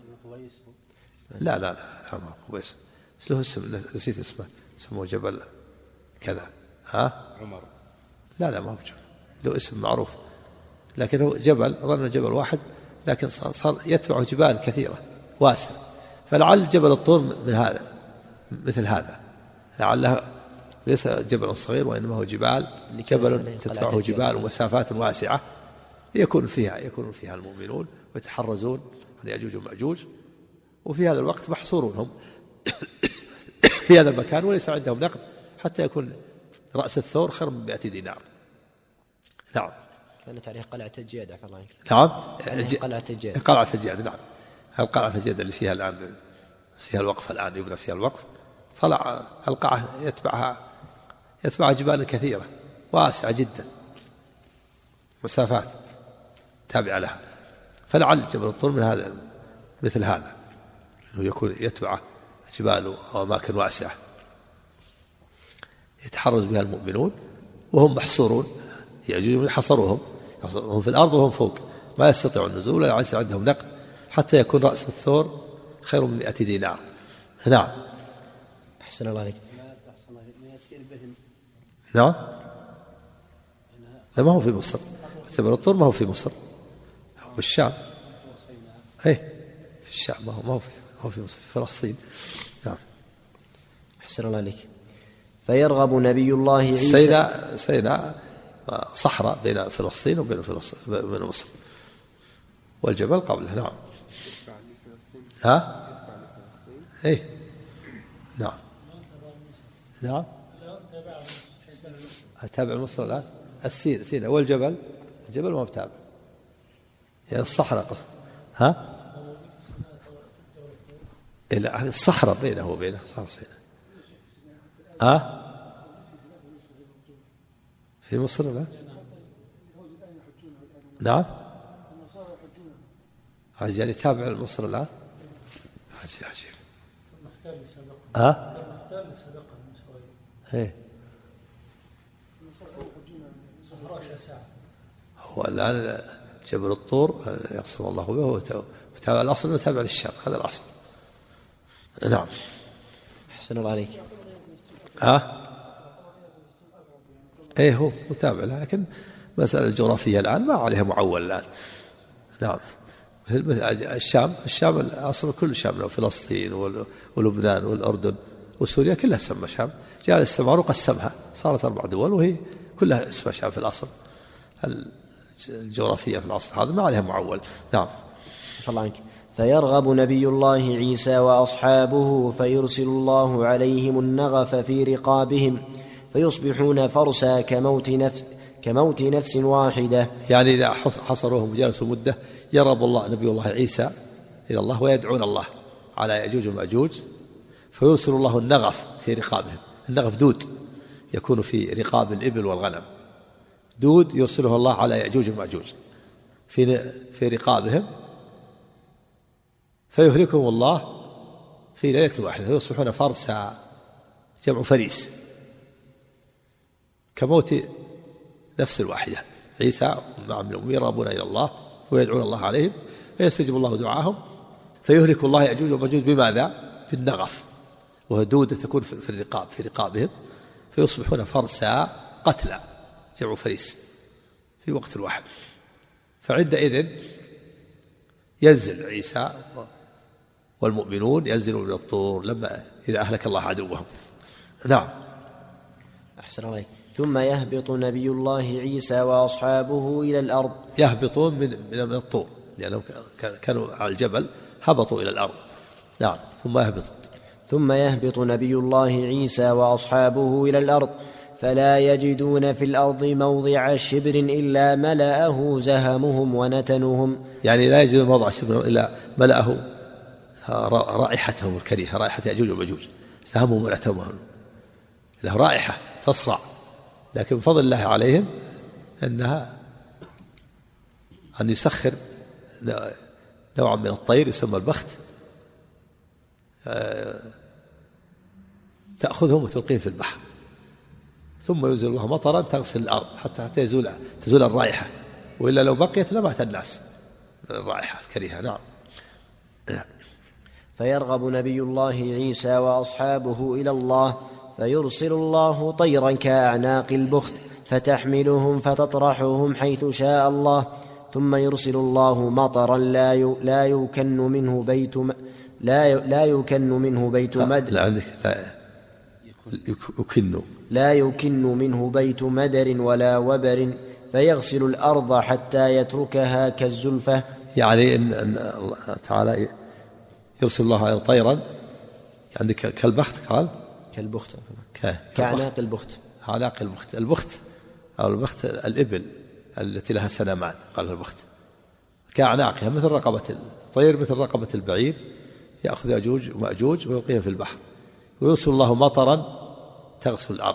لا لا لا ما قبيس. له اسم نسيت اسمه، اسمه جبل كذا. ها؟ عمر. لا لا ما هو جبل، له اسم معروف، لكن هو جبل، ظن جبل واحد لكن صار يتبعه جبال كثيرة واسع. فلعل جبل الطور من هذا، مثل هذا، لعله ليس جبل صغير وإنما هو جبال، جبل تتبعه جبال ومسافات واسعة يكون فيها يكون فيها المؤمنون ويتحرزون عن يأجوج ومأجوج، وفي هذا الوقت محصورون هم في هذا المكان وليس عندهم نقد حتى يكون رأس الثور خير من مئة دينار. نعم. كانت عليه قلعة الجياد. عفوا الله. نعم. قلعة الجياد. قلعة الجياد. نعم. القلعة الجياد اللي فيها الآن فيها الوقف، الآن يبنى فيها الوقف، طلع القاعة يتبعها يتبعها جبال كثيرة واسعة جدا، مسافات تابعة لها. فلعل جبل الطور من هذا، مثل هذا، أنه يكون يتبع جبال وأماكن واسعة يتحرز بها المؤمنون وهم محصورون، يأجوج حصروهم هم في الأرض وهم فوق، ما يستطيعون النزول ولا يصير عندهم نقد حتى يكون رأس الثور خير من مئة دينار. نعم. أحسن الله عليك. نعم. لا ما هو في مصر، جبل الطور ما هو في مصر، هو بالشام. ايه في الشام، ما هو ما هو في هو في مصر، في فلسطين. نعم. أحسن الله عليك. فيرغب نبي الله عيسى. سينا سينا صحراء بين فلسطين وبين فلسطين بين مصر، والجبل قبله. نعم. ها؟ ايه. نعم. نعم. تابع مصر الآن السين سينا والجبل، الجبل ما بتابع يعني الصحراء قصد. ها؟ إلا الصحراء بينه وبينه صار سينا. ها؟ في مصر لا؟ نعم. يعني تابع مصر الآن. عجيب عجيب. ها؟ ايه. هو الآن جبل الطور يقسم الله به وتابع الأصل وتابع للشام، هذا الأصل. نعم. أحسن الله عليك. ها؟ ايه هو متابع، لكن مسألة الجغرافية الآن ما عليها معول الآن. نعم. مثل الشام، الشام الأصل كل شام، فلسطين ولبنان والأردن وسوريا كلها اسمها شام، جاء الاستعمار وقسمها صارت أربع دول وهي كلها اسمها شام في الأصل. الجغرافية في الأصل هذا ما عليها معول. نعم. الله عنك. فيرغب نبي الله عيسى وأصحابه فيرسل الله عليهم النغف في رقابهم فيصبحون فرسا كموت نفس كموت نفس واحدة. يعني إذا حصروهم وجلسوا مدة يرغب الله نبي الله عيسى إلى الله ويدعون الله على يأجوج ومأجوج، فيرسل الله النغف في رقابهم. النغف دود يكون في رقاب الإبل والغنم، دود يرسله الله على يأجوج ومأجوج في في رقابهم، فيهلكهم الله في ليلة واحدة، فيصبحون فرسا، جمع فريس، كموت نفس الواحدة. عيسى مع الأمم يرغبون إلى الله ويدعون الله عليهم فيستجيب الله دعاهم، فيهلك الله يأجوج ومأجوج بماذا؟ بالنغف، وهو دودة تكون في الرقاب في رقابهم، فيصبحون فرسا قتلى، جمع فريس، في وقت واحد. فعندئذ ينزل عيسى والمؤمنون ينزلون من الطور لما إذا أهلك الله عدوهم. نعم. أحسن عليك. ثم يهبط نبي الله عيسى وأصحابه إلى الأرض. يهبطون من من الطور لأنهم كانوا على الجبل هبطوا إلى الأرض. نعم. ثم يهبط ثم يهبط نبي الله عيسى وأصحابه إلى الأرض فلا يجدون في الأرض موضع شبر إلا ملأه زهمهم ونتنهم. يعني لا يجدون موضع شبر إلا ملأه رائحتهم الكريهة، رائحة يأجوج ومأجوج، زهمهم ونتنهم، له رائحة تصرع، لكن بفضل الله عليهم أنها أن يسخر نوعا من الطير يسمى البخت تأخذهم وتلقيهم في البحر، ثم ينزل الله مطرا تغسل الأرض حتى حتى يزول تزول الرائحة، وإلا لو بقيت لمات الناس من الرائحة الكريهة. نعم. فيرغب نبي الله عيسى وأصحابه إلى الله فيرسل الله طيرا كأعناق البخت فتحملهم فتطرحهم حيث شاء الله، ثم يرسل الله مطرا لا لا يكن منه بيت لا لا يكن منه بيت مدر لا عندك لا يكن لا يكن منه بيت مدر ولا وبر فيغسل الأرض حتى يتركها كالزلفة. يعني إن, إن الله تعالى يرسل الله طيرا عندك كالبخت قال كالبخت كأعناق البخت أعناق البخت البخت أو البخت الإبل التي لها سنامان قال البخت كأعناقها مثل رقبة الطير مثل رقبة البعير يأخذ يأجوج ومأجوج ويلقيهم في البحر، ويرسل الله مطرا تغسل الأرض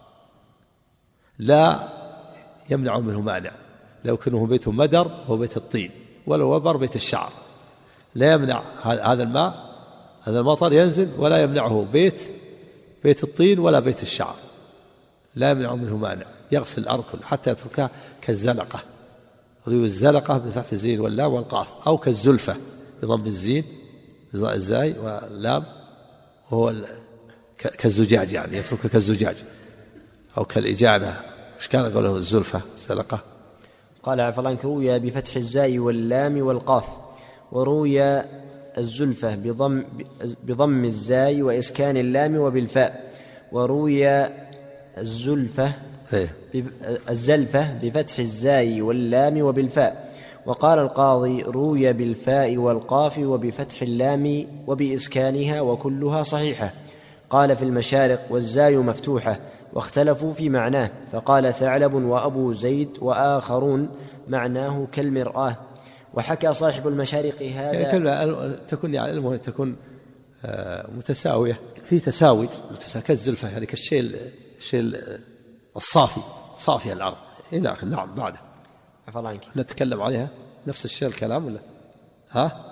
لا يمنع منه مانع، لو كانه بيت مدر هو بيت الطين ولو وبر بيت الشعر، لا يمنع هذا الماء هذا المطر ينزل ولا يمنعه بيت بيت الطين ولا بيت الشعر، لا يمنع منه مانع، يغسل الأرض حتى يتركها كالزلقة، الزلقة بفتح الزين واللام والقاف، أو كالزلفة بضم الزين الزاي واللام وهو كالزجاج، يعني يتركها كالزجاج أو كالإجانة. إيش كان قوله الزلفة الزلقة؟ قال عفلانك روي بفتح الزاي واللام والقاف، وروي الزلفة بضم, بضم الزاي وإسكان اللام وبالفاء، وروي الزلفة الزلفة بفتح الزاي واللام وبالفاء. وقال القاضي روي بالفاء والقاف وبفتح اللام وبإسكانها وكلها صحيحة. قال في المشارق والزاي مفتوحة، واختلفوا في معناه، فقال ثعلب وأبو زيد وآخرون معناه كالمرآة. وحكى صاحب المشارق هذا كلمة تكون يعني المهم تكون متساوية في تساوي كالزلفة، يعني كالشيء الشيء الصافي صافي الأرض إلى آخر. نعم. بعده نتكلم عليها نفس الشيء الكلام ولا ها؟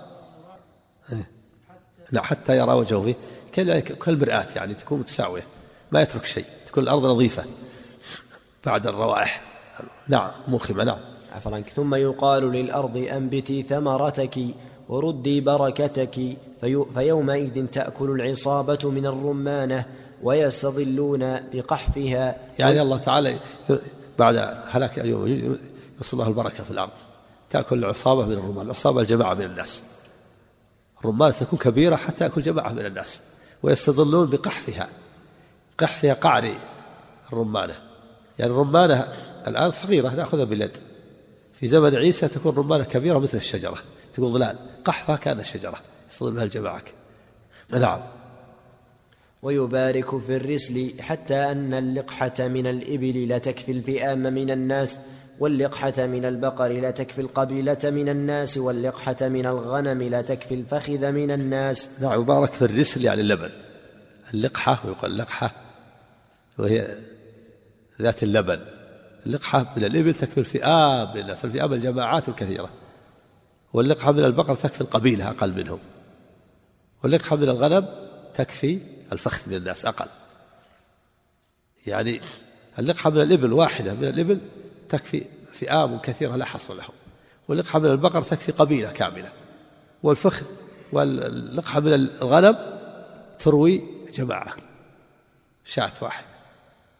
لا حتى يرى وجهه فيه كالمرآة، يعني تكون متساوية ما يترك شيء، تكون الأرض نظيفة بعد الروائح. نعم موخمة. نعم. ثم يقال للأرض أنبتي ثمرتك وردي بركتك في فيومئذ تأكل العصابة من الرمانة ويستظلون بقحفها. يعني الله تعالى بعد هلاك أيوب يصل الله البركة في الأرض، تأكل العصابة من الرمان، العصابة الجماعة من الناس، الرمانة تكون كبيرة حتى تأكل جماعة من الناس، ويستظلون بقحفها. قحفها قعر الرمانة، يعني الرمانة الآن صغيرة نأخذها باليد، في زمن عيسى تكون رمانة كبيرة مثل الشجرة، تكون ظلال، قحفها كان الشجرة يستظل بها الجماعة. نعم. ويبارك في الرسل حتى أن اللقحة من الإبل لا تكفي الفئام من الناس، واللقحة من البقر لا تكفي القبيلة من الناس، واللقحة من الغنم لا تكفي الفخذ من الناس. نعم. يبارك في الرسل يعني اللبن، اللقحة ويقال اللقحة وهي ذات اللبن، اللقحة من الإبل تكفي الفئام من الناس، الفئام الجماعات الكثيرة، واللقحة من البقر تكفي القبيلة أقل منهم، واللقحة من الغنم تكفي الفخذ من الناس أقل. يعني اللقحة من الإبل واحدة من الإبل تكفي فئام كثيرة لا حصر لهم، واللقحة من البقر تكفي قبيلة كاملة، والفخذ واللقحة من الغنم تروي جماعة شاة واحد.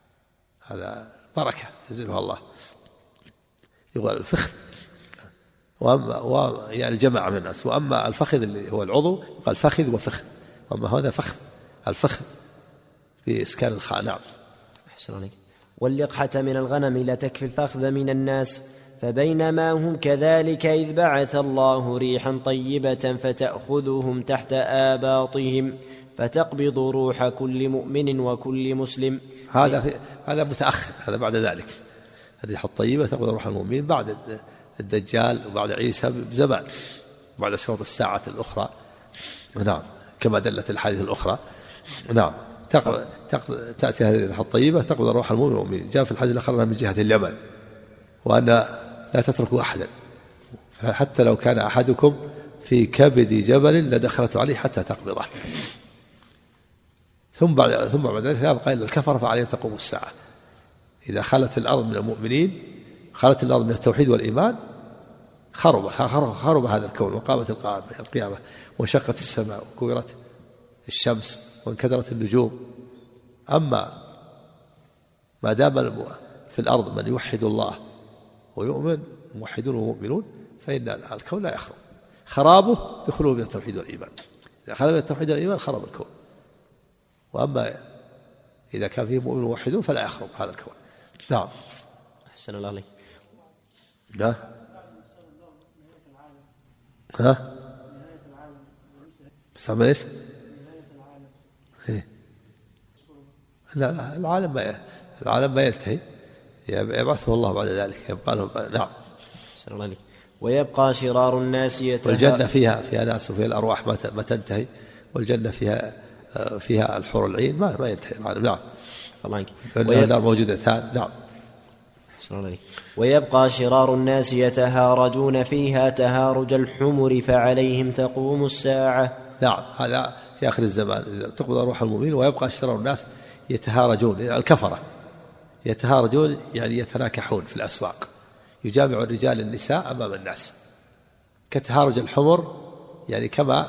هذا بركة يجزلها الله. يقول الفخذ وأما و يعني الجماعة من الناس. وأما الفخذ اللي هو العضو قال فخذ وفخذ، وأما هذا فخذ الفخذ بإسكان الخاء. نعم. أحسن عليك. واللقحة من الغنم لا تكفي الفخذ من الناس، فبينما هم كذلك إذ بعث الله ريحا طيبة فتأخذهم تحت آباطهم فتقبض روح كل مؤمن وكل مسلم. هذا هذا متأخر، هذا بعد ذلك. الريح الطيبة تقبض روح المؤمن بعد الدجال وبعد عيسى بزمان، بعد أشراط الساعة الأخرى. نعم، كما دلت الحديث الأخرى. نعم. تق... تق... تأتي هذه الريح الطيبة تقبض روح المؤمن والمؤمن. جاء في الحديث الآخر من جهة اليمن، وأن لا تتركوا أحدا، حتى لو كان أحدكم في كبد جبل لدخلت عليه حتى تقبضه. ثم بعد ثم بعد ذلك يبقى إلا الكفر فعليهم تقوم الساعة. إذا خلت الأرض من المؤمنين، خلت الأرض من التوحيد والإيمان، خرب خرب هذا الكون وقامت القيامة وانشقت السماء وكورت الشمس وانكدرت النجوم. أما ما دام في الأرض من يوحد الله ويؤمن، موحدون ومؤمنون، فإن الكون لا يخرب. خرابه بخلوه من التوحيد والإيمان. إذا خلوا من التوحيد والإيمان خرب الكون. وأما إذا كان فيه مؤمن وموحدون فلا يخرب هذا الكون. نعم. أحسن الله عليك. ها ها بس عمل إيش؟ إيه؟ لا لا، العالم ما العالم ما ينتهي، يبعثه الله بعد ذلك، يبقى لهم. نعم. أحسن الله عليك. ويبقى شرار الناس يتها... والجنة فيها فيها ناس وفيها الأرواح ما تنتهي، والجنة فيها فيها الحور العين ما ما ينتهي العالم. نعم. الله النار موجودتان. نعم. أحسن الله عليك. ويبقى شرار الناس يتهارجون فيها تهارج الحمر فعليهم تقوم الساعة. نعم، هذا في آخر الزمان تقبض روح المؤمنين. ويبقى شرار الناس يتهارجون، يعني الكفرة يتهارجون يعني يتناكحون في الأسواق، يجامع الرجال النساء أمام الناس كتهارج الحمر، يعني كما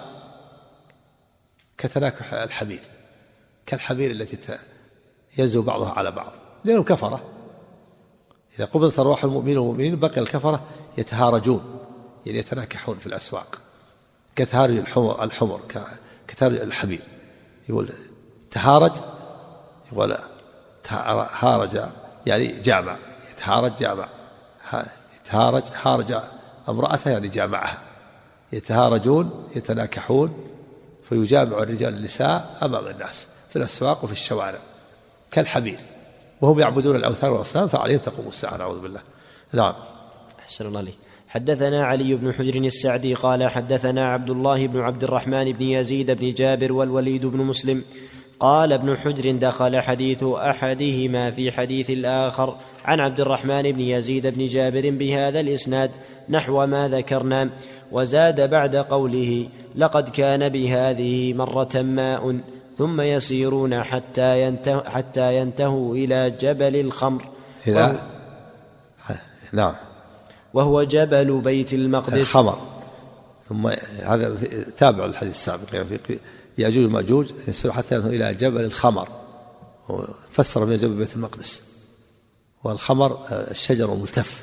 كتناكح الحمير، كالحمير التي ينزو بعضها على بعض، لأنهم كفرة. إذا قبضت أرواح المؤمنين والمؤمنين بقي الكفرة يتهارجون، يعني يتناكحون في الأسواق كتهارج الحمر, الحمر كتهارج الحمير. يقول تهارج، يقول هارج يعني جامع، يتهارج جامع، يتهارج هارج امرأته يعني جامعها. يتهارجون يتناكحون فيجامع الرجال النساء أمام الناس في الأسواق وفي الشوارع كالحمير، وهم يعبدون الأوثان والأصنام فعليهم تقوم الساعة. نعوذ بالله. نعم. أحسن الله عليك. حدثنا علي بن حجر السعدي قال حدثنا عبد الله بن عبد الرحمن بن يزيد بن جابر والوليد بن مسلم قال ابن حجر دخل حديث أحدهما في حديث الآخر عن عبد الرحمن بن يزيد بن جابر بهذا الإسناد نحو ما ذكرنا، وزاد بعد قوله لقد كان بهذه مرة ماء ثم يسيرون حتى ينتهوا, حتى ينتهوا إلى جبل الخمر. وهو نعم وهو جبل بيت المقدس الخمر. ثم هذا تابع الحديث السابق، في يأجوج ومأجوج يسير حتى ينتهوا إلى جبل الخمر، فسر من جبل بيت المقدس. والخمر الشجر الملتف،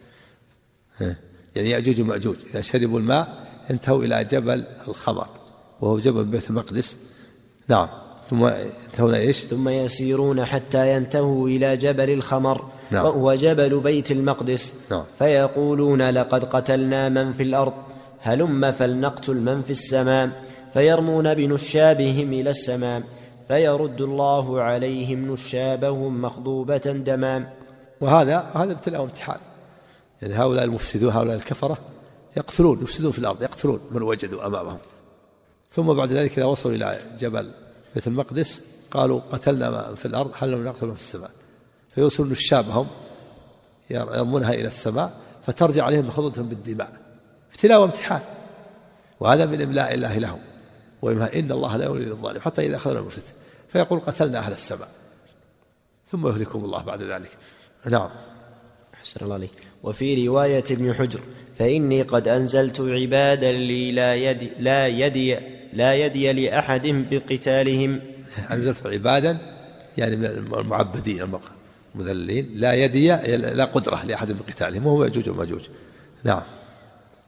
يعني يأجوج ومأجوج إذا شربوا الماء انتهوا إلى جبل الخمر وهو جبل بيت المقدس. نعم. ثم انتهوا إيش؟ ثم يسيرون حتى ينتهوا إلى جبل الخمر. نعم. وهو جبل بيت المقدس. نعم. فيقولون لقد قتلنا من في الأرض هلم فلنقتل من في السماء، فيرمون بنشابهم إلى السماء فيرد الله عليهم نشابهم مخضوبة دما. وهذا هذا ابتلاء وامتحان، يعني هؤلاء المفسدون هؤلاء الكفرة يقتلون يفسدون في الأرض، يقتلون من وجدوا أمامهم. ثم بعد ذلك إذا وصلوا إلى جبل بيت المقدس قالوا قتلنا من في الأرض هل لم نقتل من في السماء، فيوصل نشابهم يرمونها إلى السماء فترجع عليهم مخضوبة بالدماء. ابتلاء وامتحان، وهذا من إملاء الله لهم، وإما إن الله لا يولي للظالم حتى إذا أخذنا المفسد فيقول قتلنا أهل السماء ثم يهلكهم الله بعد ذلك. نعم. أحسن الله عليك. وفي رواية ابن حجر فإني قد أنزلت عبادا لي لا يدي لا يدي لا يدي لأحد بقتالهم. أنزلت عبادا يعني من المعبدين المذلين، لا يدي لا قدرة لأحد بقتالهم، وهو يأجوج ومأجوج. نعم.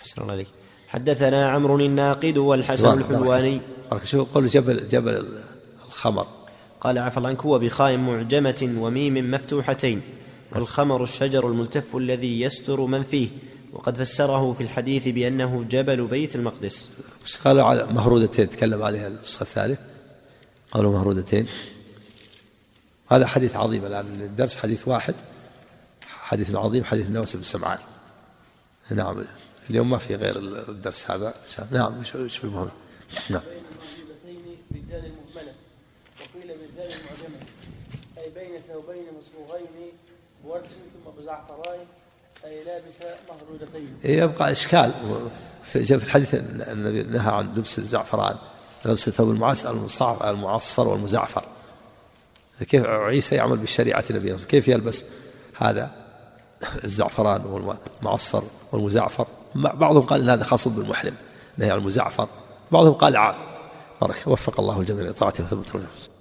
أحسن الله عليك. حدثنا عمرو الناقد والحسن الحلواني. شو قول جبل جبل الخمر؟ قال عفى الله عنك هو بخاء معجمة وميم مفتوحتين، والخمر الشجر الملتف الذي يستر من فيه، وقد فسره في الحديث بأنه جبل بيت المقدس. قالوا على مهرودتين تكلم عليها النسخة الثالث، قالوا مهرودتين. هذا حديث عظيم، الآن الدرس حديث واحد، حديث عظيم، حديث النواس بن سمعان. نعم اليوم ما في غير الدرس هذا. نعم ايش في المهم؟ نعم. بالدال المهملة وقيل بالدال المعجمة، أي بين ثوبين مصبوغين بورس ثم بزعفران، أي لابس مهرودتين. يبقى إشكال في الحديث النبي نهى عن لبس الزعفران، لبس الثوب المعصفر والمزعفر. كيف عيسى يعمل بالشريعة النبي كيف يلبس هذا الزعفران والمعصفر والمزعفر؟ بعضهم قال هذا خاص بالمحرم، نهي عن المزعفر، بعضهم قال عام. بارك وفق الله الجميع لطاعته وثبت.